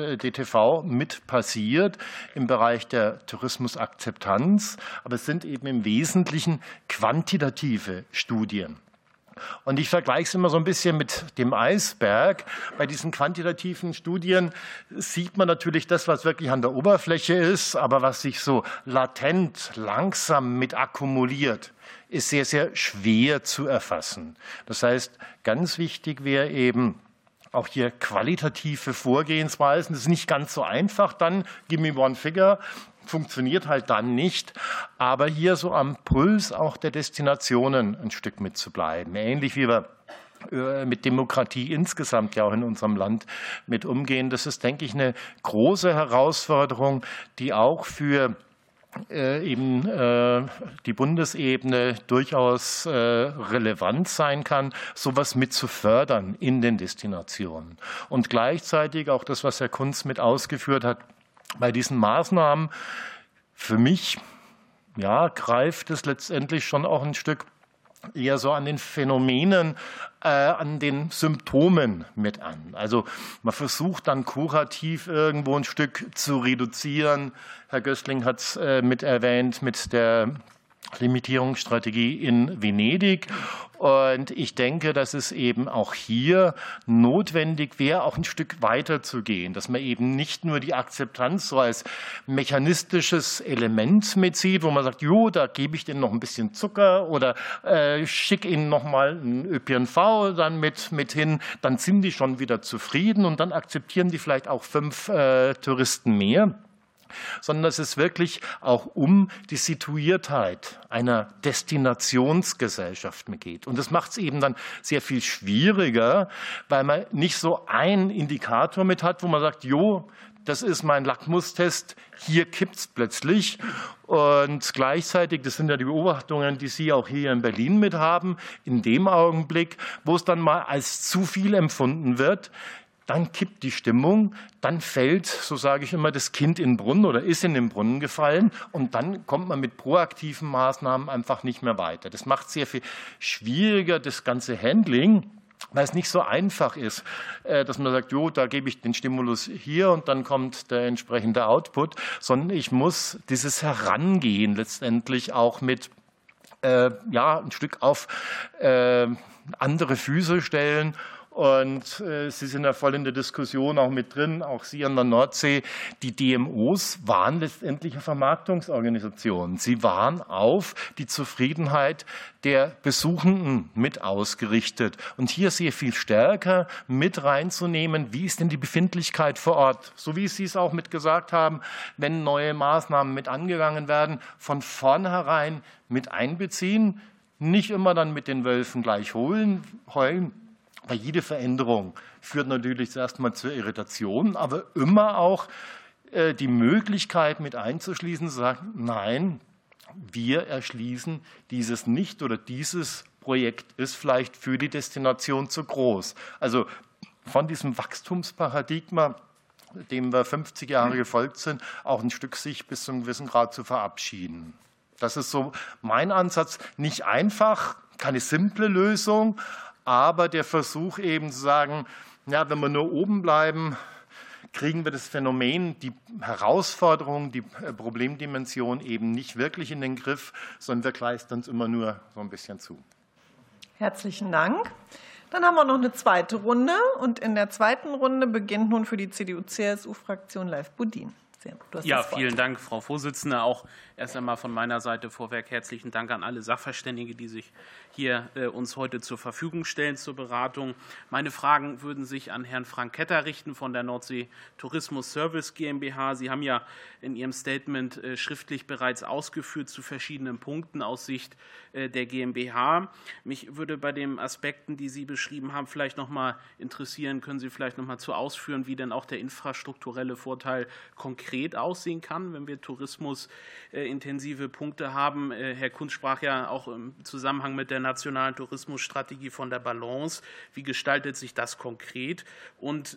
DTV mit passiert im Bereich der Tourismusakzeptanz, aber es sind eben im Wesentlichen quantitative Studien. Und ich vergleiche es immer so ein bisschen mit dem Eisberg. Bei diesen quantitativen Studien sieht man natürlich das, was wirklich an der Oberfläche ist, aber was sich so latent, langsam mit akkumuliert, ist sehr, sehr schwer zu erfassen. Das heißt, ganz wichtig wäre eben, auch hier qualitative Vorgehensweisen. Das ist nicht ganz so einfach. Dann, give me one figure, funktioniert halt dann nicht. Aber hier so am Puls auch der Destinationen ein Stück mitzubleiben. Ähnlich wie wir mit Demokratie insgesamt ja auch in unserem Land mit umgehen. Das ist, denke ich, eine große Herausforderung, die auch für eben die Bundesebene durchaus relevant sein kann, sowas mit zu fördern in den Destinationen. Und gleichzeitig auch das, was Herr Kunz mit ausgeführt hat, bei diesen Maßnahmen, für mich greift es letztendlich schon auch ein Stück eher so an den Phänomenen, an den Symptomen mit an. Also man versucht dann kurativ irgendwo ein Stück zu reduzieren. Herr Gößling hat es mit erwähnt mit der Limitierungsstrategie in Venedig. Und ich denke, dass es eben auch hier notwendig wäre, auch ein Stück weiter zu gehen, dass man eben nicht nur die Akzeptanz so als mechanistisches Element mitzieht, wo man sagt, jo, da gebe ich denen noch ein bisschen Zucker oder schicke ihnen noch mal einen ÖPNV dann mit hin, dann sind die schon wieder zufrieden und dann akzeptieren die vielleicht auch 5 Touristen mehr. Sondern dass es wirklich auch um die Situiertheit einer Destinationsgesellschaft geht. Und das macht es eben dann sehr viel schwieriger, weil man nicht so einen Indikator mit hat, wo man sagt, jo, das ist mein Lackmustest, hier kippt es plötzlich. Und gleichzeitig, das sind ja die Beobachtungen, die Sie auch hier in Berlin mit haben, in dem Augenblick, wo es dann mal als zu viel empfunden wird, dann kippt die Stimmung, dann fällt, so sage ich immer, das Kind in den Brunnen oder ist in den Brunnen gefallen und dann kommt man mit proaktiven Maßnahmen einfach nicht mehr weiter. Das macht sehr viel schwieriger, das ganze Handling, weil es nicht so einfach ist, dass man sagt, jo, da gebe ich den Stimulus hier und dann kommt der entsprechende Output, sondern ich muss dieses Herangehen letztendlich auch mit ein Stück auf andere Füße stellen. Und Sie sind ja voll in der Diskussion auch mit drin, auch Sie an der Nordsee. Die DMOs waren letztendlich Vermarktungsorganisationen. Sie waren auf die Zufriedenheit der Besuchenden mit ausgerichtet. Und hier sehr viel stärker mit reinzunehmen, wie ist denn die Befindlichkeit vor Ort? So wie Sie es auch mit gesagt haben, wenn neue Maßnahmen mit angegangen werden, von vornherein mit einbeziehen, nicht immer dann mit den Wölfen gleich heulen. Weil jede Veränderung führt natürlich zuerst mal zur Irritation, aber immer auch die Möglichkeit mit einzuschließen, zu sagen, nein, wir erschließen dieses nicht oder dieses Projekt ist vielleicht für die Destination zu groß. Also von diesem Wachstumsparadigma, dem wir 50 Jahre gefolgt sind, auch ein Stück sich bis zu einem gewissen Grad zu verabschieden. Das ist so mein Ansatz. Nicht einfach, keine simple Lösung, aber der Versuch eben zu sagen, ja, wenn wir nur oben bleiben, kriegen wir das Phänomen, die Herausforderung, die Problemdimension eben nicht wirklich in den Griff, sondern wir kleistern uns immer nur so ein bisschen zu. Herzlichen Dank. Dann haben wir noch eine zweite Runde und in der zweiten Runde beginnt nun für die CDU-CSU-Fraktion Leif Budin. Ja, vielen Dank, Frau Vorsitzende. Auch erst einmal von meiner Seite vorweg herzlichen Dank an alle Sachverständige, die sich hier uns heute zur Verfügung stellen zur Beratung. Meine Fragen würden sich an Herrn Frank Ketter richten von der Nordsee Tourismus Service GmbH. Sie haben ja in Ihrem Statement schriftlich bereits ausgeführt zu verschiedenen Punkten aus Sicht der GmbH. Mich würde bei den Aspekten, die Sie beschrieben haben, vielleicht noch mal interessieren, können Sie vielleicht noch mal zu ausführen, wie denn auch der infrastrukturelle Vorteil konkret aussehen kann, wenn wir tourismusintensive Punkte haben. Herr Kunz sprach ja auch im Zusammenhang mit der nationalen Tourismusstrategie von der Balance. Wie gestaltet sich das konkret? Und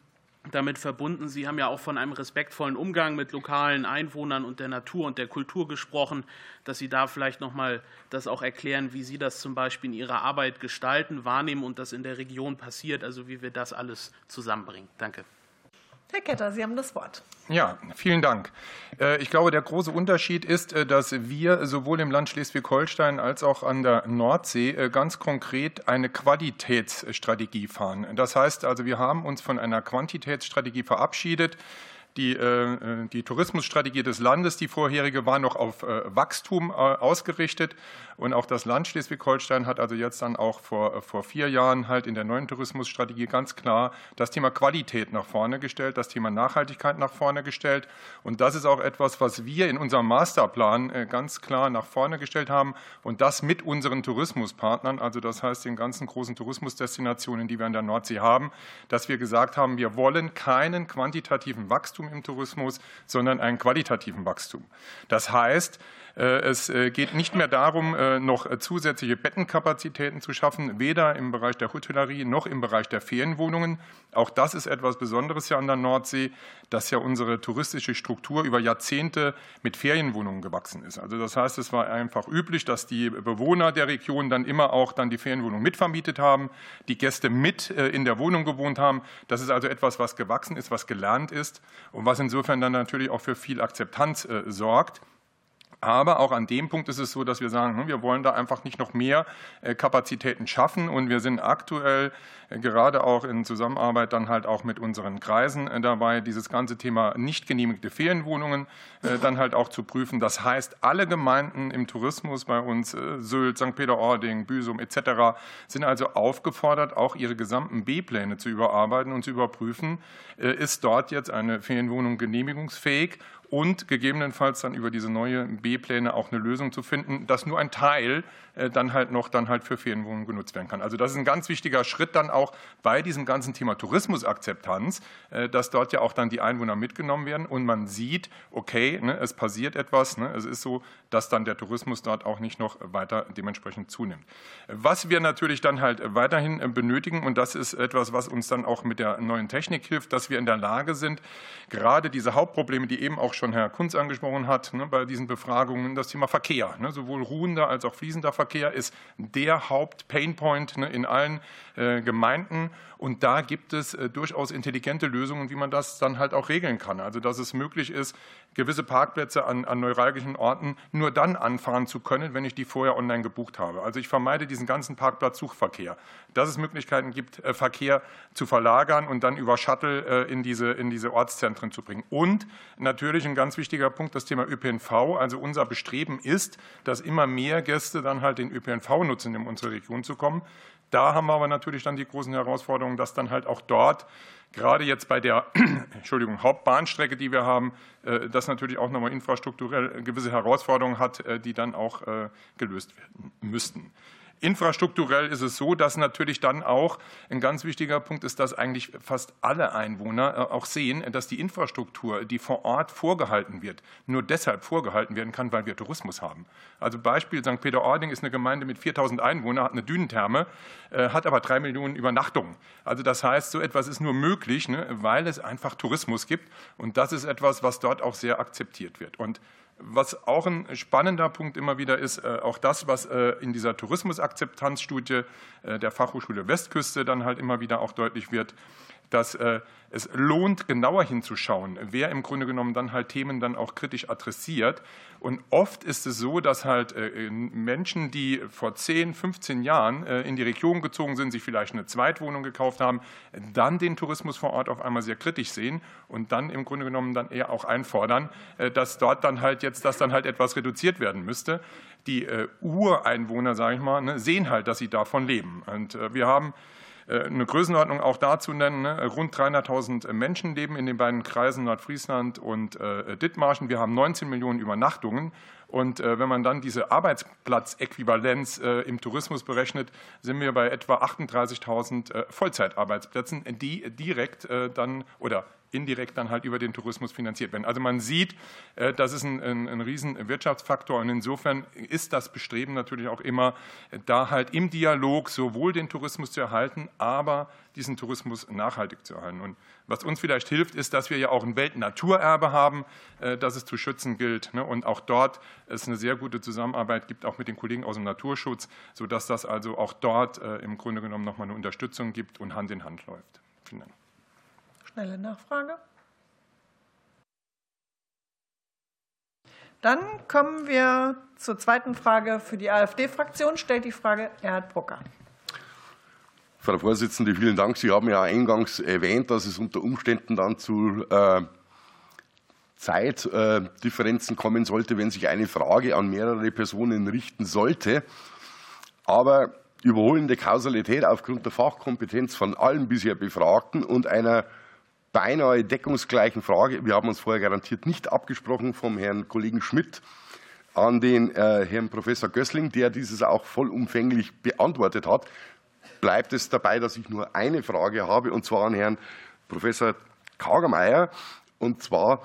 damit verbunden, Sie haben ja auch von einem respektvollen Umgang mit lokalen Einwohnern und der Natur und der Kultur gesprochen, dass Sie da vielleicht noch mal das auch erklären, wie Sie das zum Beispiel in Ihrer Arbeit gestalten, wahrnehmen und das in der Region passiert, also wie wir das alles zusammenbringen. Danke. Herr Ketter, Sie haben das Wort. Ja, vielen Dank. Ich glaube, der große Unterschied ist, dass wir sowohl im Land Schleswig-Holstein als auch an der Nordsee ganz konkret eine Qualitätsstrategie fahren. Das heißt also, wir haben uns von einer Quantitätsstrategie verabschiedet. Die Tourismusstrategie des Landes, die vorherige, war noch auf Wachstum ausgerichtet. Und auch das Land Schleswig-Holstein hat also jetzt dann auch vor 4 Jahren halt in der neuen Tourismusstrategie ganz klar das Thema Qualität nach vorne gestellt, das Thema Nachhaltigkeit nach vorne gestellt. Und das ist auch etwas, was wir in unserem Masterplan ganz klar nach vorne gestellt haben. Und das mit unseren Tourismuspartnern, also das heißt den ganzen großen Tourismusdestinationen, die wir an der Nordsee haben, dass wir gesagt haben, wir wollen keinen quantitativen Wachstum im Tourismus, sondern einen qualitativen Wachstum. Das heißt, es geht nicht mehr darum, noch zusätzliche Bettenkapazitäten zu schaffen, weder im Bereich der Hotellerie noch im Bereich der Ferienwohnungen. Auch das ist etwas Besonderes hier an der Nordsee, dass ja unsere touristische Struktur über Jahrzehnte mit Ferienwohnungen gewachsen ist. Also das heißt, es war einfach üblich, dass die Bewohner der Region dann immer auch dann die Ferienwohnung mitvermietet haben, die Gäste mit in der Wohnung gewohnt haben. Das ist also etwas, was gewachsen ist, was gelernt ist und was insofern dann natürlich auch für viel Akzeptanz sorgt. Aber auch an dem Punkt ist es so, dass wir sagen, wir wollen da einfach nicht noch mehr Kapazitäten schaffen. Und wir sind aktuell gerade auch in Zusammenarbeit dann halt auch mit unseren Kreisen dabei, dieses ganze Thema nicht genehmigte Ferienwohnungen dann halt auch zu prüfen. Das heißt, alle Gemeinden im Tourismus bei uns, Sylt, St. Peter-Ording, Büsum etc., sind also aufgefordert, auch ihre gesamten B-Pläne zu überarbeiten und zu überprüfen, ist dort jetzt eine Ferienwohnung genehmigungsfähig und gegebenenfalls dann über diese neue B-Pläne auch eine Lösung zu finden, dass nur ein Teil dann halt für Ferienwohnungen genutzt werden kann. Also das ist ein ganz wichtiger Schritt dann auch bei diesem ganzen Thema Tourismusakzeptanz, dass dort ja auch dann die Einwohner mitgenommen werden und man sieht, okay, es passiert etwas, es ist so, dass dann der Tourismus dort auch nicht noch weiter dementsprechend zunimmt. Was wir natürlich dann halt weiterhin benötigen, und das ist etwas, was uns dann auch mit der neuen Technik hilft, dass wir in der Lage sind, gerade diese Hauptprobleme, die eben auch schon Herr Kunz angesprochen hat, bei diesen Befragungen, das Thema Verkehr, sowohl ruhender als auch fließender Verkehr ist der Haupt-Painpoint in allen Gemeinden. Und da gibt es durchaus intelligente Lösungen, wie man das dann halt auch regeln kann. Also dass es möglich ist, gewisse Parkplätze an neuralgischen Orten nur dann anfahren zu können, wenn ich die vorher online gebucht habe. Also ich vermeide diesen ganzen Parkplatzsuchverkehr. Dass es Möglichkeiten gibt, Verkehr zu verlagern und dann über Shuttle in diese Ortszentren zu bringen. Und natürlich ein ganz wichtiger Punkt, das Thema ÖPNV. Also unser Bestreben ist, dass immer mehr Gäste dann halt den ÖPNV nutzen, in unsere Region zu kommen. Da haben wir aber natürlich dann die großen Herausforderungen, dass dann halt auch dort, gerade jetzt bei der Hauptbahnstrecke, die wir haben, das natürlich auch nochmal infrastrukturell gewisse Herausforderungen hat, die dann auch gelöst werden müssten. Infrastrukturell ist es so, dass natürlich dann auch ein ganz wichtiger Punkt ist, dass eigentlich fast alle Einwohner auch sehen, dass die Infrastruktur, die vor Ort vorgehalten wird, nur deshalb vorgehalten werden kann, weil wir Tourismus haben. Also Beispiel St. Peter-Ording ist eine Gemeinde mit 4.000 Einwohnern, hat eine Dünentherme, hat aber 3 Millionen Übernachtungen. Also das heißt, so etwas ist nur möglich, weil es einfach Tourismus gibt. Und das ist etwas, was dort auch sehr akzeptiert wird. Und was auch ein spannender Punkt immer wieder ist, auch das, was in dieser Tourismusakzeptanzstudie der Fachhochschule Westküste dann halt immer wieder auch deutlich wird, dass es lohnt, genauer hinzuschauen, wer im Grunde genommen dann halt Themen dann auch kritisch adressiert. Und oft ist es so, dass halt Menschen, die vor 10, 15 Jahren in die Region gezogen sind, sich vielleicht eine Zweitwohnung gekauft haben, dann den Tourismus vor Ort auf einmal sehr kritisch sehen und dann im Grunde genommen dann eher auch einfordern, dass dort dann halt jetzt das dann halt etwas reduziert werden müsste. Die Ureinwohner, sage ich mal, sehen halt, dass sie davon leben. Und wir haben eine Größenordnung auch dazu nennen, rund 300.000 Menschen leben in den beiden Kreisen Nordfriesland und Dithmarschen. Wir haben 19 Millionen Übernachtungen. Und wenn man dann diese Arbeitsplatzäquivalenz im Tourismus berechnet, sind wir bei etwa 38.000 Vollzeitarbeitsplätzen, die direkt dann oder indirekt dann halt über den Tourismus finanziert werden. Also man sieht, das ist ein riesen Wirtschaftsfaktor und insofern ist das Bestreben natürlich auch immer, da halt im Dialog sowohl den Tourismus zu erhalten, aber diesen Tourismus nachhaltig zu erhalten. Und was uns vielleicht hilft, ist, dass wir ja auch ein Weltnaturerbe haben, das es zu schützen gilt. Und auch dort es eine sehr gute Zusammenarbeit gibt, auch mit den Kollegen aus dem Naturschutz, sodass das also auch dort im Grunde genommen nochmal eine Unterstützung gibt und Hand in Hand läuft. Vielen Dank. Schnelle Nachfrage. Dann kommen wir zur zweiten Frage für die AfD-Fraktion. Stellt die Frage Erhard Brucker. Frau Vorsitzende, vielen Dank. Sie haben ja eingangs erwähnt, dass es unter Umständen dann zu Zeitdifferenzen kommen sollte, wenn sich eine Frage an mehrere Personen richten sollte. Aber überholende Kausalität aufgrund der Fachkompetenz von allen bisher Befragten und einer beinahe deckungsgleichen Frage, wir haben uns vorher garantiert nicht abgesprochen, vom Herrn Kollegen Schmidt an den Herrn Professor Gößling, der dieses auch vollumfänglich beantwortet hat, bleibt es dabei, dass ich nur eine Frage habe, und zwar an Herrn Professor Kagermeier. Und zwar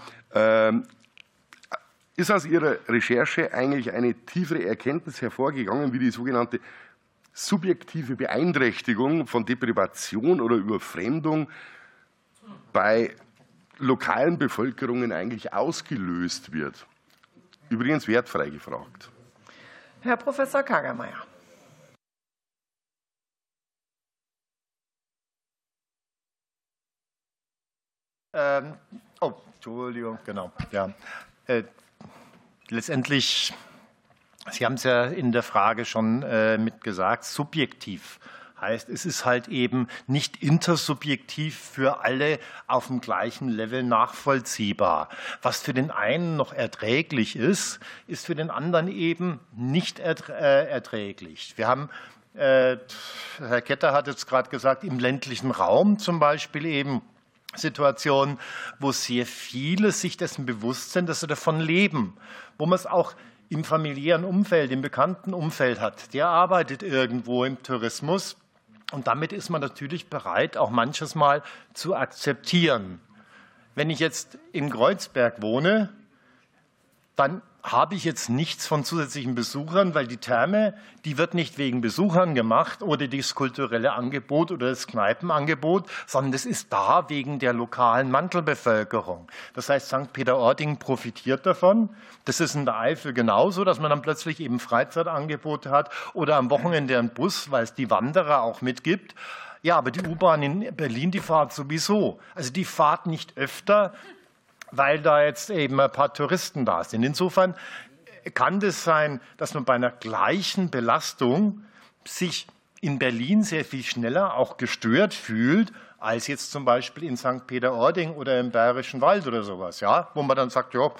ist aus Ihrer Recherche eigentlich eine tiefere Erkenntnis hervorgegangen, wie die sogenannte subjektive Beeinträchtigung von Deprivation oder Überfremdung bei lokalen Bevölkerungen eigentlich ausgelöst wird. Übrigens wertfrei gefragt. Herr Professor Kagermeier. Entschuldigung, genau. Ja. Letztendlich, Sie haben es ja in der Frage schon mitgesagt, subjektiv. Heißt, es ist halt eben nicht intersubjektiv für alle auf dem gleichen Level nachvollziehbar. Was für den einen noch erträglich ist, ist für den anderen eben nicht erträglich. Wir haben, Herr Ketter hat jetzt gerade gesagt, im ländlichen Raum zum Beispiel eben Situationen, wo sehr viele sich dessen bewusst sind, dass sie davon leben, wo man es auch im familiären Umfeld, im bekannten Umfeld hat. Der arbeitet irgendwo im Tourismus. Und damit ist man natürlich bereit, auch manches Mal zu akzeptieren. Wenn ich jetzt in Kreuzberg wohne, dann habe ich jetzt nichts von zusätzlichen Besuchern, weil die Therme, die wird nicht wegen Besuchern gemacht oder das kulturelle Angebot oder das Kneipenangebot, sondern das ist da wegen der lokalen Mantelbevölkerung. Das heißt, St. Peter-Ording profitiert davon. Das ist in der Eifel genauso, dass man dann plötzlich eben Freizeitangebote hat oder am Wochenende einen Bus, weil es die Wanderer auch mitgibt. Ja, aber die U-Bahn in Berlin, die fahrt sowieso. Also die fahrt nicht öfter, weil da jetzt eben ein paar Touristen da sind. Insofern kann es sein, dass man bei einer gleichen Belastung sich in Berlin sehr viel schneller auch gestört fühlt, als jetzt zum Beispiel in St. Peter-Ording oder im Bayerischen Wald oder sowas, ja, wo man dann sagt, ja,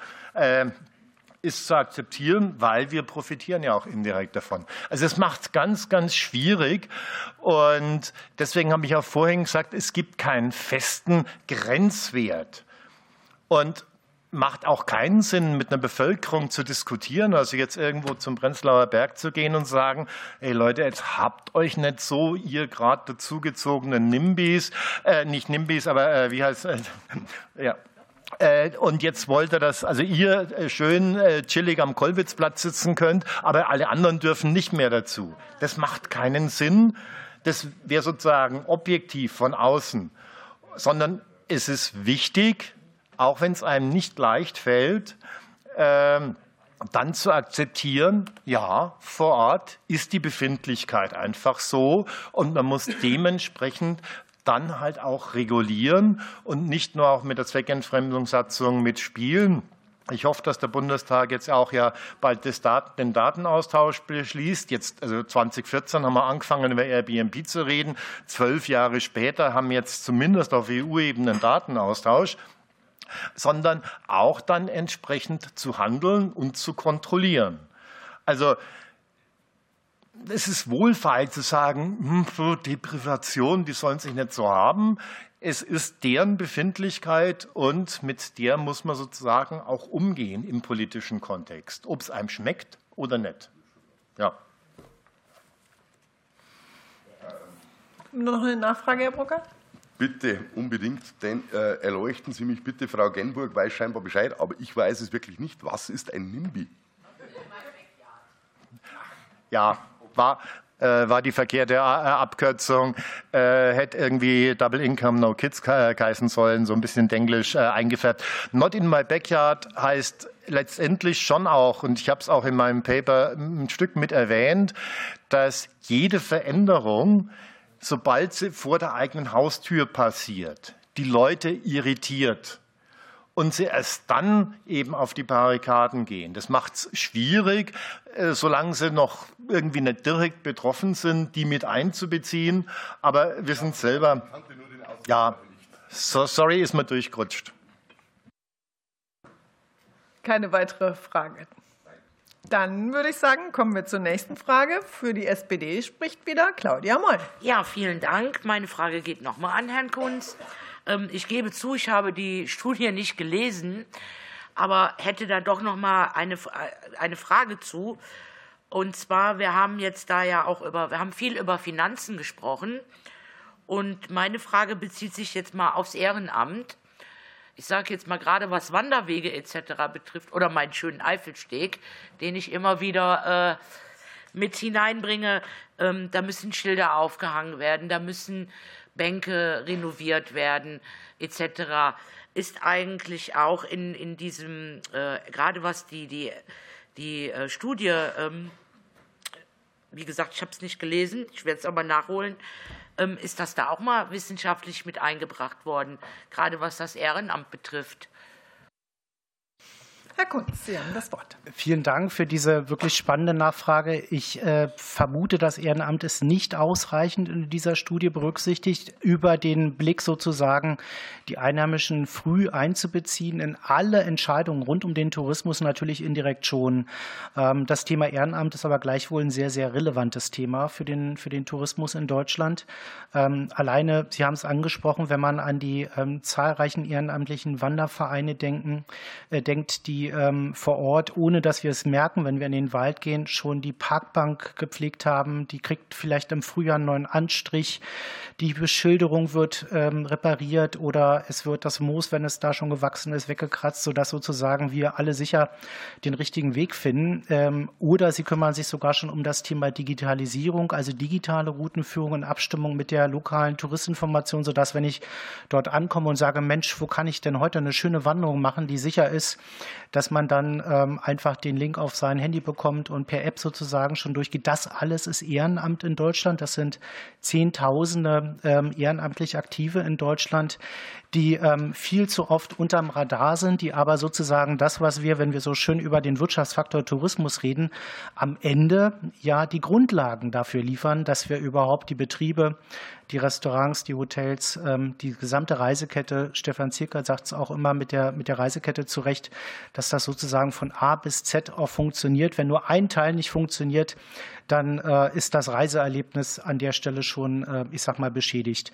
ist zu akzeptieren, weil wir profitieren ja auch indirekt davon. Also es macht es ganz, ganz schwierig und deswegen habe ich auch vorhin gesagt, es gibt keinen festen Grenzwert. Und macht auch keinen Sinn, mit einer Bevölkerung zu diskutieren, also jetzt irgendwo zum Prenzlauer Berg zu gehen und sagen, hey Leute, jetzt habt euch nicht so, ihr gerade dazugezogenen NIMBYs, nicht NIMBYs, aber wie heißt ja. Und jetzt wollt ihr das, also ihr schön chillig am Kollwitzplatz sitzen könnt, aber alle anderen dürfen nicht mehr dazu. Das macht keinen Sinn. Das wäre sozusagen objektiv von außen, sondern es ist wichtig, auch wenn es einem nicht leicht fällt, dann zu akzeptieren, ja, vor Ort ist die Befindlichkeit einfach so und man muss dementsprechend dann halt auch regulieren und nicht nur auch mit der Zweckentfremdungssatzung mitspielen. Ich hoffe, dass der Bundestag jetzt auch ja bald den Datenaustausch beschließt. Jetzt, also 2014 haben wir angefangen, über Airbnb zu reden. 12 Jahre später haben wir jetzt zumindest auf EU-Ebene einen Datenaustausch, sondern auch dann entsprechend zu handeln und zu kontrollieren. Also es ist wohlfeil zu sagen, Deprivation, die sollen sich nicht so haben. Es ist deren Befindlichkeit und mit der muss man sozusagen auch umgehen im politischen Kontext, ob es einem schmeckt oder nicht. Ja. Noch eine Nachfrage, Herr Brucker? Bitte, unbedingt, denn erleuchten Sie mich bitte, Frau Genburg weiß scheinbar Bescheid, aber ich weiß es wirklich nicht. Was ist ein NIMBY? Ja, war die verkehrte Abkürzung, hätte irgendwie Double Income, No Kids heißen sollen, so ein bisschen Denglisch eingefärbt. Not in my backyard heißt letztendlich schon auch, und ich habe es auch in meinem Paper ein Stück mit erwähnt, dass jede Veränderung, sobald sie vor der eigenen Haustür passiert, die Leute irritiert und sie erst dann eben auf die Barrikaden gehen. Das macht es schwierig, solange sie noch irgendwie nicht direkt betroffen sind, die mit einzubeziehen. Aber wir sind selber, ja, sorry, ist mir durchgerutscht. keine weitere Frage. Dann würde ich sagen, kommen wir zur nächsten Frage. Für die SPD spricht wieder Claudia Moll. Ja, vielen Dank. Meine Frage geht nochmal an Herrn Kunz. Ich gebe zu, ich habe die Studie nicht gelesen, aber hätte da doch nochmal eine Frage zu. Und zwar, wir haben jetzt da ja auch wir haben viel über Finanzen gesprochen. Und meine Frage bezieht sich jetzt mal aufs Ehrenamt. Ich sage jetzt mal gerade, was Wanderwege etc. betrifft oder meinen schönen Eifelsteg, den ich immer wieder mit hineinbringe. Da müssen Schilder aufgehangen werden, da müssen Bänke renoviert werden etc. Ist eigentlich auch in diesem, gerade was die Studie, wie gesagt, ich habe es nicht gelesen, ich werde es aber nachholen, ist das da auch mal wissenschaftlich mit eingebracht worden, gerade was das Ehrenamt betrifft? Herr Kunz, Sie haben das Wort. Vielen Dank für diese wirklich spannende Nachfrage. Ich vermute, das Ehrenamt ist nicht ausreichend in dieser Studie berücksichtigt, über den Blick sozusagen die Einheimischen früh einzubeziehen in alle Entscheidungen rund um den Tourismus, natürlich indirekt schon. Das Thema Ehrenamt ist aber gleichwohl ein sehr, sehr relevantes Thema für den Tourismus in Deutschland. Alleine, Sie haben es angesprochen, wenn man an die zahlreichen ehrenamtlichen Wandervereine denkt, die vor Ort, ohne dass wir es merken, wenn wir in den Wald gehen, schon die Parkbank gepflegt haben. Die kriegt vielleicht im Frühjahr einen neuen Anstrich. Die Beschilderung wird repariert oder es wird das Moos, wenn es da schon gewachsen ist, weggekratzt, sodass sozusagen wir alle sicher den richtigen Weg finden. Oder sie kümmern sich sogar schon um das Thema Digitalisierung, also digitale Routenführung in Abstimmung mit der lokalen Touristinformation, sodass, wenn ich dort ankomme und sage, Mensch, wo kann ich denn heute eine schöne Wanderung machen, die sicher ist, dass man dann einfach den Link auf sein Handy bekommt und per App sozusagen schon durchgeht. Das alles ist Ehrenamt in Deutschland. Das sind Zehntausende ehrenamtlich Aktive in Deutschland, die viel zu oft unterm Radar sind, die aber sozusagen das, was wir, wenn wir so schön über den Wirtschaftsfaktor Tourismus reden, am Ende ja die Grundlagen dafür liefern, dass wir überhaupt die Betriebe, die Restaurants, die Hotels, die gesamte Reisekette, Stefan Zierker sagt es auch immer mit der Reisekette zurecht, dass das sozusagen von A bis Z auch funktioniert. Wenn nur ein Teil nicht funktioniert, dann ist das Reiseerlebnis an der Stelle schon, ich sag mal, beschädigt.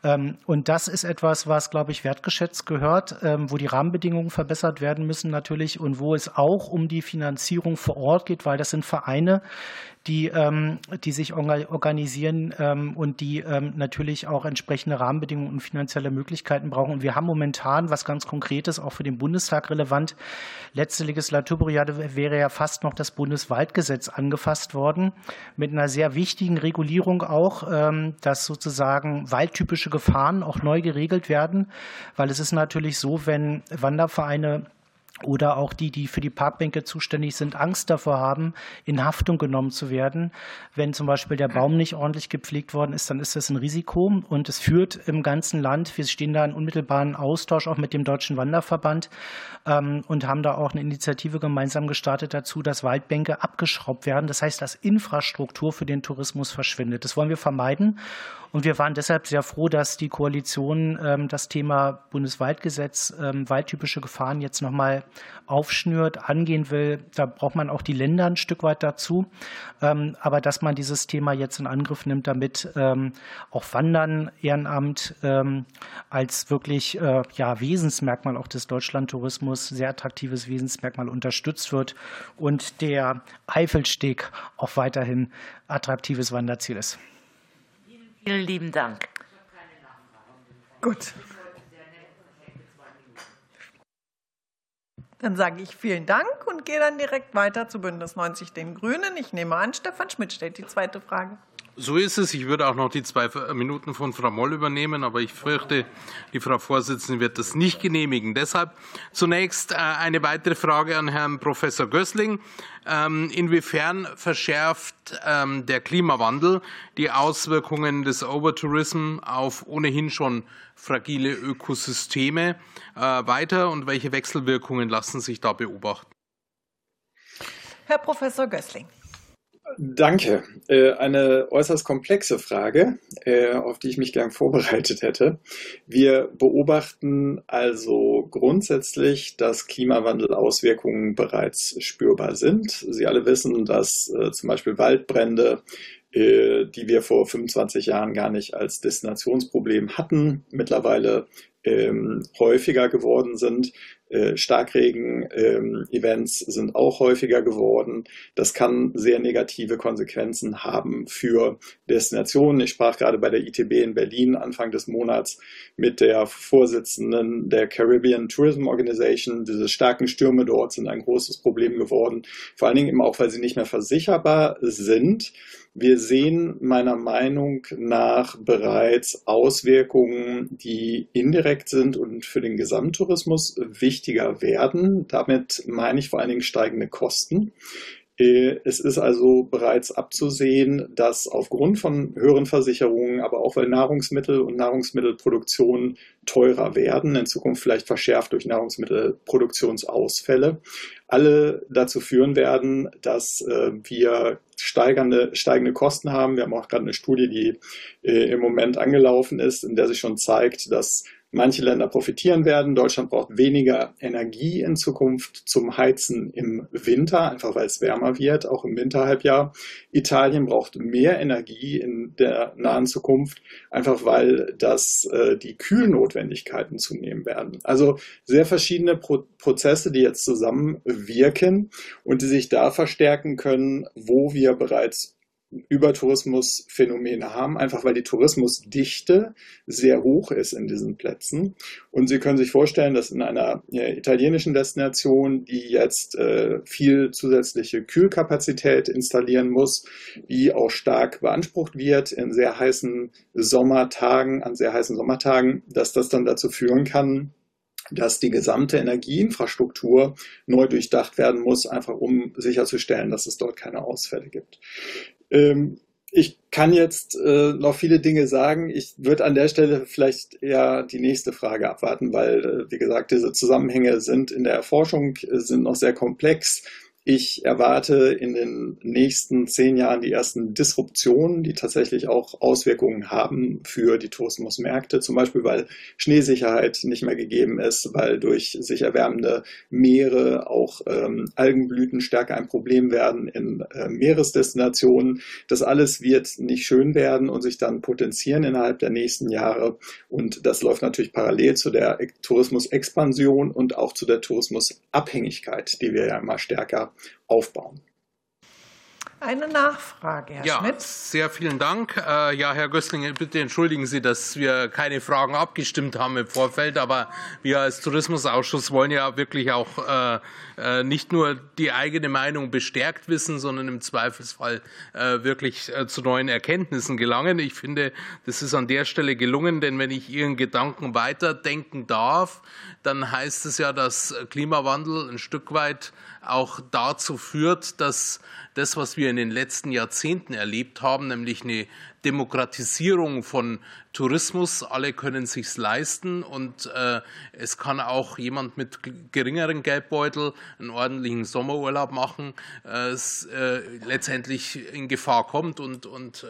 Und das ist etwas, was, glaube ich, wertgeschätzt gehört, wo die Rahmenbedingungen verbessert werden müssen natürlich und wo es auch um die Finanzierung vor Ort geht, weil das sind Vereine, die sich organisieren und die natürlich auch entsprechende Rahmenbedingungen und finanzielle Möglichkeiten brauchen. Und wir haben momentan was ganz Konkretes, auch für den Bundestag relevant. Letzte Legislaturperiode wäre ja fast noch das Bundeswaldgesetz angefasst worden, mit einer sehr wichtigen Regulierung auch, dass sozusagen waldtypische Gefahren auch neu geregelt werden, weil es ist natürlich so, wenn Wandervereine oder auch die für die Parkbänke zuständig sind, Angst davor haben, in Haftung genommen zu werden. Wenn zum Beispiel der Baum nicht ordentlich gepflegt worden ist, dann ist das ein Risiko. Und es führt im ganzen Land, wir stehen da in unmittelbaren Austausch auch mit dem Deutschen Wanderverband und haben da auch eine Initiative gemeinsam gestartet dazu, dass Waldbänke abgeschraubt werden. Das heißt, dass Infrastruktur für den Tourismus verschwindet. Das wollen wir vermeiden. Und wir waren deshalb sehr froh, dass die Koalition das Thema Bundeswaldgesetz, waldtypische Gefahren jetzt nochmal aufschnürt, angehen will. Da braucht man auch die Länder ein Stück weit dazu. Aber dass man dieses Thema jetzt in Angriff nimmt, damit auch Wandern, Ehrenamt als wirklich Wesensmerkmal auch des Deutschlandtourismus, sehr attraktives Wesensmerkmal unterstützt wird und der Eifelsteg auch weiterhin attraktives Wanderziel ist. Vielen lieben Dank. Gut. Dann sage ich vielen Dank und gehe dann direkt weiter zu Bündnis 90 Den Grünen. Ich nehme an, Stefan Schmidt stellt die zweite Frage. So ist es. Ich würde auch noch die 2 Minuten von Frau Moll übernehmen, aber ich fürchte, die Frau Vorsitzende wird das nicht genehmigen. Deshalb zunächst eine weitere Frage an Herrn Professor Gößling. Inwiefern verschärft der Klimawandel die Auswirkungen des Overtourism auf ohnehin schon fragile Ökosysteme weiter und welche Wechselwirkungen lassen sich da beobachten? Herr Professor Gößling. Danke. Eine äußerst komplexe Frage, auf die ich mich gern vorbereitet hätte. Wir beobachten also grundsätzlich, dass Klimawandelauswirkungen bereits spürbar sind. Sie alle wissen, dass zum Beispiel Waldbrände, die wir vor 25 Jahren gar nicht als Destinationsproblem hatten, mittlerweile häufiger geworden sind. Starkregen-Events sind auch häufiger geworden. Das kann sehr negative Konsequenzen haben für Destinationen. Ich sprach gerade bei der ITB in Berlin Anfang des Monats mit der Vorsitzenden der Caribbean Tourism Organization. Diese starken Stürme dort sind ein großes Problem geworden, vor allen Dingen eben auch, weil sie nicht mehr versicherbar sind. Wir sehen meiner Meinung nach bereits Auswirkungen, die indirekt sind und für den Gesamttourismus wichtiger werden. Damit meine ich vor allen Dingen steigende Kosten. Es ist also bereits abzusehen, dass aufgrund von höheren Versicherungen, aber auch weil Nahrungsmittel und Nahrungsmittelproduktion teurer werden, in Zukunft vielleicht verschärft durch Nahrungsmittelproduktionsausfälle, alle dazu führen werden, dass wir steigende Kosten haben. Wir haben auch gerade eine Studie, die im Moment angelaufen ist, in der sich schon zeigt, dass manche Länder profitieren werden. Deutschland braucht weniger Energie in Zukunft zum Heizen im Winter, einfach weil es wärmer wird, auch im Winterhalbjahr. Italien braucht mehr Energie in der nahen Zukunft, einfach weil die Kühlnotwendigkeiten zunehmen werden. Also sehr verschiedene Prozesse, die jetzt zusammenwirken und die sich da verstärken können, wo wir bereits Übertourismusphänomene haben, einfach weil die Tourismusdichte sehr hoch ist in diesen Plätzen. Und Sie können sich vorstellen, dass in einer italienischen Destination, die jetzt viel zusätzliche Kühlkapazität installieren muss, die auch stark beansprucht wird in sehr heißen Sommertagen, dass das dann dazu führen kann, dass die gesamte Energieinfrastruktur neu durchdacht werden muss, einfach um sicherzustellen, dass es dort keine Ausfälle gibt. Ich kann jetzt noch viele Dinge sagen. Ich würde an der Stelle vielleicht eher die nächste Frage abwarten, weil, wie gesagt, diese Zusammenhänge sind in der Erforschung, sind noch sehr komplex. Ich erwarte in den nächsten 10 Jahren die ersten Disruptionen, die tatsächlich auch Auswirkungen haben für die Tourismusmärkte, zum Beispiel weil Schneesicherheit nicht mehr gegeben ist, weil durch sich erwärmende Meere auch Algenblüten stärker ein Problem werden in Meeresdestinationen. Das alles wird nicht schön werden und sich dann potenzieren innerhalb der nächsten Jahre. Und das läuft natürlich parallel zu der Tourismusexpansion und auch zu der Tourismusabhängigkeit, die wir ja immer stärker aufbauen. Eine Nachfrage, Herr Schmidt. Sehr vielen Dank. Ja, Herr Gößling, bitte entschuldigen Sie, dass wir keine Fragen abgestimmt haben im Vorfeld, aber wir als Tourismusausschuss wollen ja wirklich auch nicht nur die eigene Meinung bestärkt wissen, sondern im Zweifelsfall wirklich zu neuen Erkenntnissen gelangen. Ich finde, das ist an der Stelle gelungen, denn wenn ich Ihren Gedanken weiterdenken darf, dann heißt es ja, dass Klimawandel ein Stück weit auch dazu führt, dass das, was wir in den letzten Jahrzehnten erlebt haben, nämlich eine Demokratisierung von Tourismus, alle können es sich leisten und es kann auch jemand mit geringeren Geldbeutel einen ordentlichen Sommerurlaub machen, letztendlich in Gefahr kommt und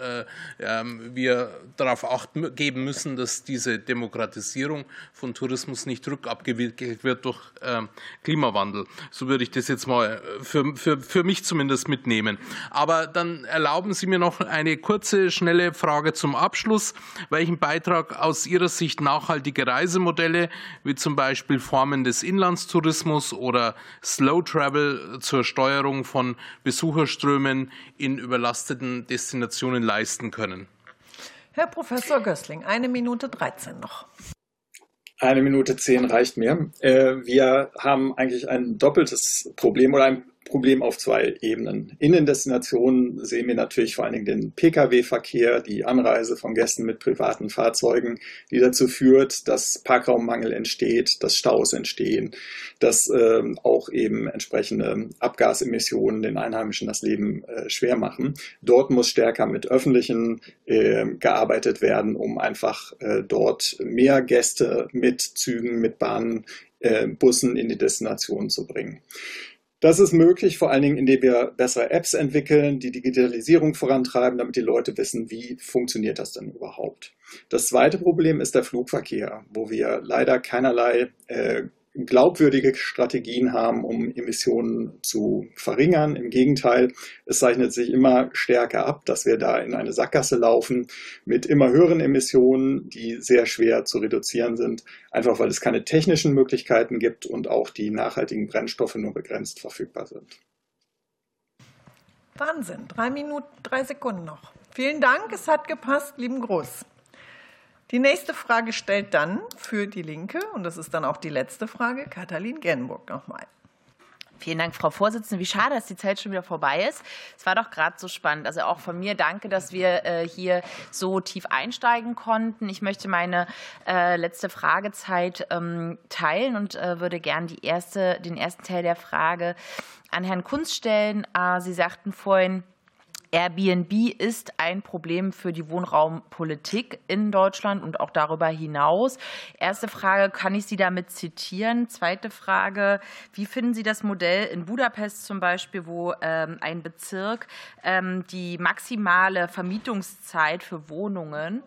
wir darauf Acht geben müssen, dass diese Demokratisierung von Tourismus nicht rückabgewickelt wird durch Klimawandel. So würde ich das jetzt mal für mich zumindest mitnehmen. Aber dann erlauben Sie mir noch eine kurze, schnelle Frage zum Abschluss. Welchen Beitrag aus Ihrer Sicht nachhaltige Reisemodelle, wie zum Beispiel Formen des Inlandstourismus oder Slow Travel zur Steuerung von Besucherströmen in überlasteten Destinationen leisten können? Herr Professor Gößling, 1 Minute 13 noch. 1 Minute 10 reicht mir. Wir haben eigentlich ein doppeltes Problem oder ein Problem auf 2 Ebenen. In den Destinationen sehen wir natürlich vor allen Dingen den Pkw-Verkehr, die Anreise von Gästen mit privaten Fahrzeugen, die dazu führt, dass Parkraummangel entsteht, dass Staus entstehen, dass auch eben entsprechende Abgasemissionen den Einheimischen das Leben schwer machen. Dort muss stärker mit Öffentlichen gearbeitet werden, um einfach dort mehr Gäste mit Zügen, mit Bahnen, Bussen in die Destination zu bringen. Das ist möglich, vor allen Dingen, indem wir bessere Apps entwickeln, die Digitalisierung vorantreiben, damit die Leute wissen, wie funktioniert das denn überhaupt. Das zweite Problem ist der Flugverkehr, wo wir leider keinerlei glaubwürdige Strategien haben, um Emissionen zu verringern. Im Gegenteil, es zeichnet sich immer stärker ab, dass wir da in eine Sackgasse laufen mit immer höheren Emissionen, die sehr schwer zu reduzieren sind, einfach weil es keine technischen Möglichkeiten gibt und auch die nachhaltigen Brennstoffe nur begrenzt verfügbar sind. Wahnsinn, 3 Minuten, 3 Sekunden noch. Vielen Dank, es hat gepasst, lieben Gruß. Die nächste Frage stellt dann für die Linke, und das ist dann auch die letzte Frage, Katalin Gernburg nochmal. Vielen Dank, Frau Vorsitzende. Wie schade, dass die Zeit schon wieder vorbei ist. Es war doch gerade so spannend. Also auch von mir danke, dass wir hier so tief einsteigen konnten. Ich möchte meine letzte Fragezeit teilen und würde gern den ersten Teil der Frage an Herrn Kunz stellen. Sie sagten vorhin, Airbnb ist ein Problem für die Wohnraumpolitik in Deutschland und auch darüber hinaus. Erste Frage, kann ich Sie damit zitieren? Zweite Frage, wie finden Sie das Modell in Budapest zum Beispiel, wo ein Bezirk die maximale Vermietungszeit für Wohnungen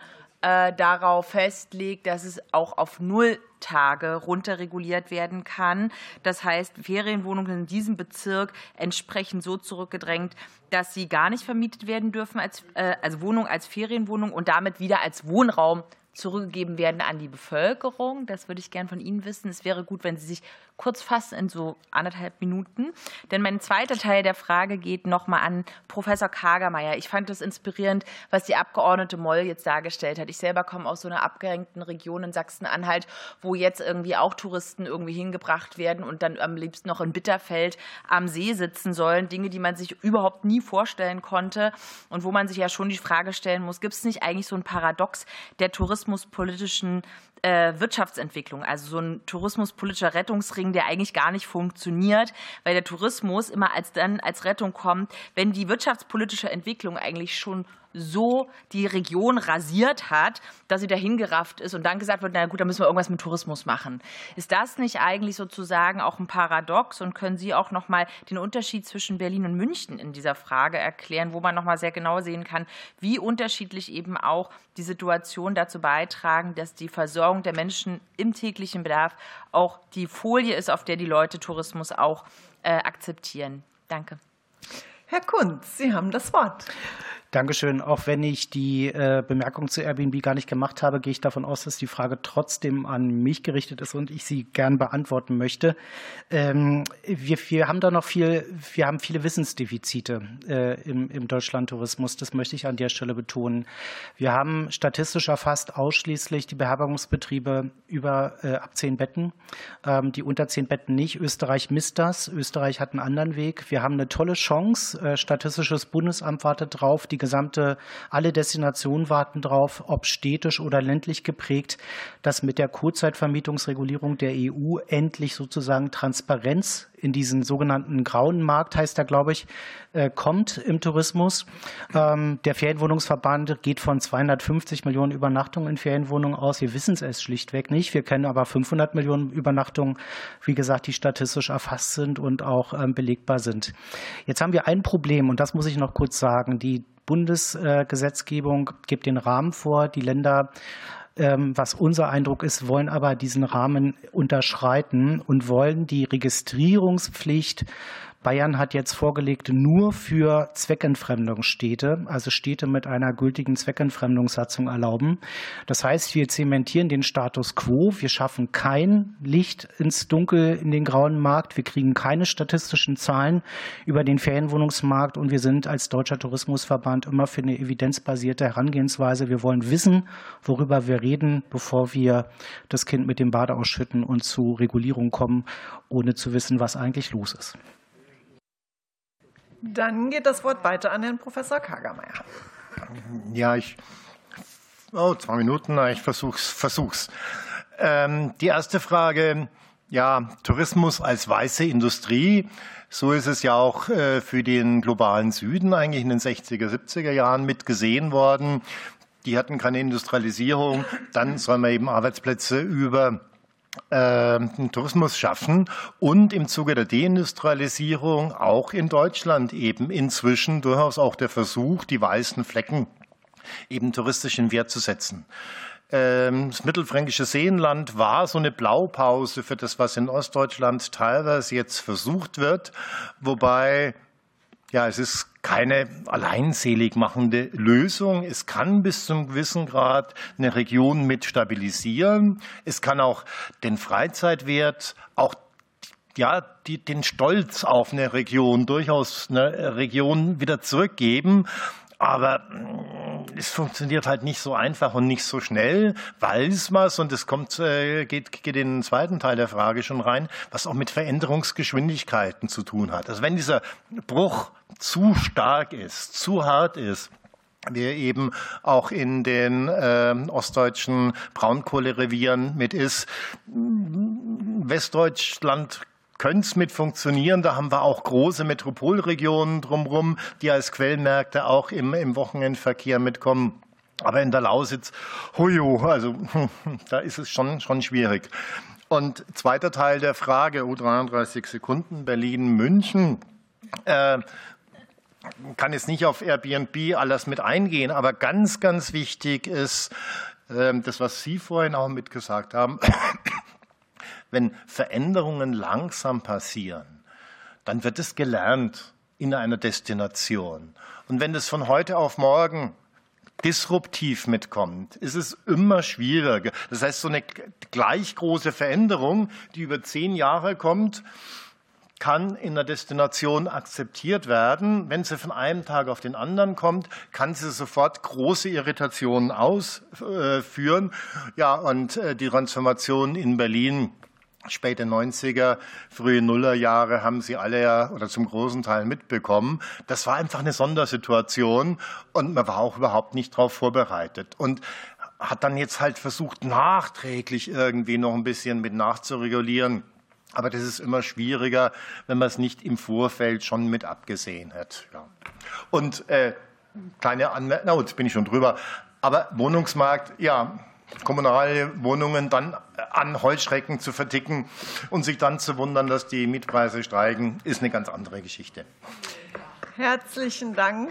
darauf festlegt, dass es auch auf 0 Tage runterreguliert werden kann. Das heißt, Ferienwohnungen in diesem Bezirk entsprechend so zurückgedrängt, dass sie gar nicht vermietet werden dürfen als Wohnung, als Ferienwohnung und damit wieder als Wohnraum zurückgegeben werden an die Bevölkerung. Das würde ich gern von Ihnen wissen. Es wäre gut, wenn Sie sich kurz fassen in so 1,5 Minuten. Denn mein zweiter Teil der Frage geht nochmal an Professor Kagermeier. Ich fand es inspirierend, was die Abgeordnete Moll jetzt dargestellt hat. Ich selber komme aus so einer abgehängten Region in Sachsen-Anhalt, wo jetzt irgendwie auch Touristen irgendwie hingebracht werden und dann am liebsten noch in Bitterfeld am See sitzen sollen. Dinge, die man sich überhaupt nie vorstellen konnte und wo man sich ja schon die Frage stellen muss, gibt es nicht eigentlich so ein Paradox der tourismuspolitischen Wirtschaftsentwicklung, also so ein tourismuspolitischer Rettungsring, der eigentlich gar nicht funktioniert, weil der Tourismus immer als Rettung kommt, wenn die wirtschaftspolitische Entwicklung eigentlich schon so die Region rasiert hat, dass sie dahin gerafft ist und dann gesagt wird, na gut, dann müssen wir irgendwas mit Tourismus machen. Ist das nicht eigentlich sozusagen auch ein Paradox und können Sie auch noch mal den Unterschied zwischen Berlin und München in dieser Frage erklären, wo man noch mal sehr genau sehen kann, wie unterschiedlich eben auch die Situation dazu beitragen, dass die Versorgung der Menschen im täglichen Bedarf auch die Folie ist, auf der die Leute Tourismus auch akzeptieren. Danke. Herr Kunz, Sie haben das Wort. Dankeschön. Auch wenn ich die Bemerkung zu Airbnb gar nicht gemacht habe, gehe ich davon aus, dass die Frage trotzdem an mich gerichtet ist und ich sie gern beantworten möchte. Wir haben da noch viele Wissensdefizite im Deutschlandtourismus. Das möchte ich an der Stelle betonen. Wir haben statistisch erfasst ausschließlich die Beherbergungsbetriebe ab 10 Betten, die unter 10 Betten nicht. Österreich misst das. Österreich hat einen anderen Weg. Wir haben eine tolle Chance. Statistisches Bundesamt wartet drauf. Alle Destinationen warten drauf, ob städtisch oder ländlich geprägt, dass mit der Kurzzeitvermietungsregulierung der EU endlich sozusagen Transparenz in diesen sogenannten grauen Markt, heißt er, glaube ich, kommt im Tourismus. Der Ferienwohnungsverband geht von 250 Millionen Übernachtungen in Ferienwohnungen aus. Wir wissen es schlichtweg nicht. Wir kennen aber 500 Millionen Übernachtungen, wie gesagt, die statistisch erfasst sind und auch belegbar sind. Jetzt haben wir ein Problem, und das muss ich noch kurz sagen. Die Bundesgesetzgebung gibt den Rahmen vor. Die Länder, was unser Eindruck ist, wollen aber diesen Rahmen unterschreiten und wollen die Registrierungspflicht, Bayern hat jetzt vorgelegt, nur für Zweckentfremdungsstädte, also Städte mit einer gültigen Zweckentfremdungssatzung erlauben. Das heißt, wir zementieren den Status quo, wir schaffen kein Licht ins Dunkel in den grauen Markt, wir kriegen keine statistischen Zahlen über den Ferienwohnungsmarkt und wir sind als Deutscher Tourismusverband immer für eine evidenzbasierte Herangehensweise. Wir wollen wissen, worüber wir reden, bevor wir das Kind mit dem Bade ausschütten und zu Regulierung kommen, ohne zu wissen, was eigentlich los ist. Dann geht das Wort weiter an Herrn Professor Kagermeier. Ja, 2 Minuten, ich versuch's. Die erste Frage, ja, Tourismus als weiße Industrie. So ist es ja auch für den globalen Süden eigentlich in den 60er, 70er Jahren mitgesehen worden. Die hatten keine Industrialisierung. Dann soll man eben Arbeitsplätze über Tourismus schaffen und im Zuge der Deindustrialisierung auch in Deutschland eben inzwischen durchaus auch der Versuch, die weißen Flecken eben touristisch in Wert zu setzen. Das mittelfränkische Seenland war so eine Blaupause für das, was in Ostdeutschland teilweise jetzt versucht wird, wobei ja, es ist keine alleinselig machende Lösung. Es kann bis zu einem gewissen Grad eine Region mit stabilisieren. Es kann auch den Freizeitwert, auch ja, den Stolz auf eine Region, durchaus eine Region wieder zurückgeben. Aber es funktioniert halt nicht so einfach und nicht so schnell, weil es was, und es geht in den zweiten Teil der Frage schon rein, was auch mit Veränderungsgeschwindigkeiten zu tun hat. Also wenn dieser Bruch zu stark ist, zu hart ist, wie er eben auch in den ostdeutschen Braunkohlerevieren mit ist, Westdeutschland könnte es mit funktionieren. Da haben wir auch große Metropolregionen drumherum, die als Quellmärkte auch im Wochenendverkehr mitkommen. Aber in der Lausitz, also da ist es schon schwierig. Und zweiter Teil der Frage, 33 Sekunden, Berlin, München. Kann jetzt nicht auf Airbnb alles mit eingehen, aber ganz, ganz wichtig ist das, was Sie vorhin auch mitgesagt haben. Wenn Veränderungen langsam passieren, dann wird es gelernt in einer Destination. Und wenn das von heute auf morgen disruptiv mitkommt, ist es immer schwieriger. Das heißt, so eine gleich große Veränderung, die über 10 Jahre kommt, kann in der Destination akzeptiert werden. Wenn sie von einem Tag auf den anderen kommt, kann sie sofort große Irritationen ausführen. Ja, und die Transformation in Berlin, späte 90er, frühe Nullerjahre haben Sie alle ja oder zum großen Teil mitbekommen. Das war einfach eine Sondersituation und man war auch überhaupt nicht darauf vorbereitet. Und hat dann jetzt halt versucht, nachträglich irgendwie noch ein bisschen mit nachzuregulieren. Aber das ist immer schwieriger, wenn man es nicht im Vorfeld schon mit abgesehen hat. Ja. Und kleine Anmerkung, jetzt bin ich schon drüber, aber Wohnungsmarkt, ja, kommunale Wohnungen dann an Heuschrecken zu verticken und sich dann zu wundern, dass die Mietpreise steigen, ist eine ganz andere Geschichte. Herzlichen Dank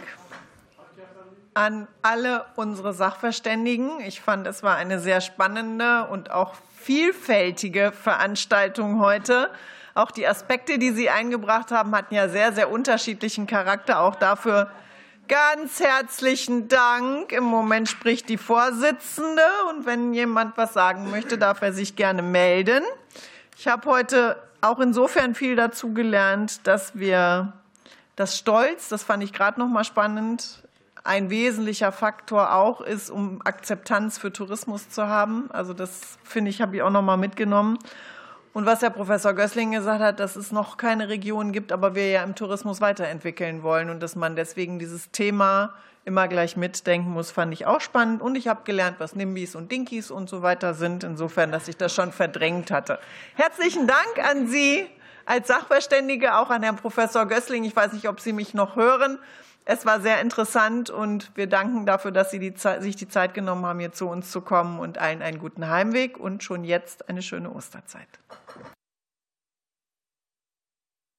an alle unsere Sachverständigen. Ich fand, es war eine sehr spannende und auch vielfältige Veranstaltung heute. Auch die Aspekte, die Sie eingebracht haben, hatten ja sehr, sehr unterschiedlichen Charakter. Auch dafür ganz herzlichen Dank. Im Moment spricht die Vorsitzende. Und wenn jemand was sagen möchte, darf er sich gerne melden. Ich habe heute auch insofern viel dazu gelernt, dass wir das Stolz, das fand ich gerade noch mal spannend, ein wesentlicher Faktor auch ist, um Akzeptanz für Tourismus zu haben. Also das, finde ich, habe ich auch noch mal mitgenommen. Und was Herr Professor Gößling gesagt hat, dass es noch keine Region gibt, aber wir ja im Tourismus weiterentwickeln wollen und dass man deswegen dieses Thema immer gleich mitdenken muss, fand ich auch spannend. Und ich habe gelernt, was Nimbys und Dinkies und so weiter sind, insofern, dass ich das schon verdrängt hatte. Herzlichen Dank an Sie als Sachverständige, auch an Herrn Professor Gößling. Ich weiß nicht, ob Sie mich noch hören. Es war sehr interessant und wir danken dafür, dass Sie sich die Zeit genommen haben, hier zu uns zu kommen und allen einen guten Heimweg und schon jetzt eine schöne Osterzeit.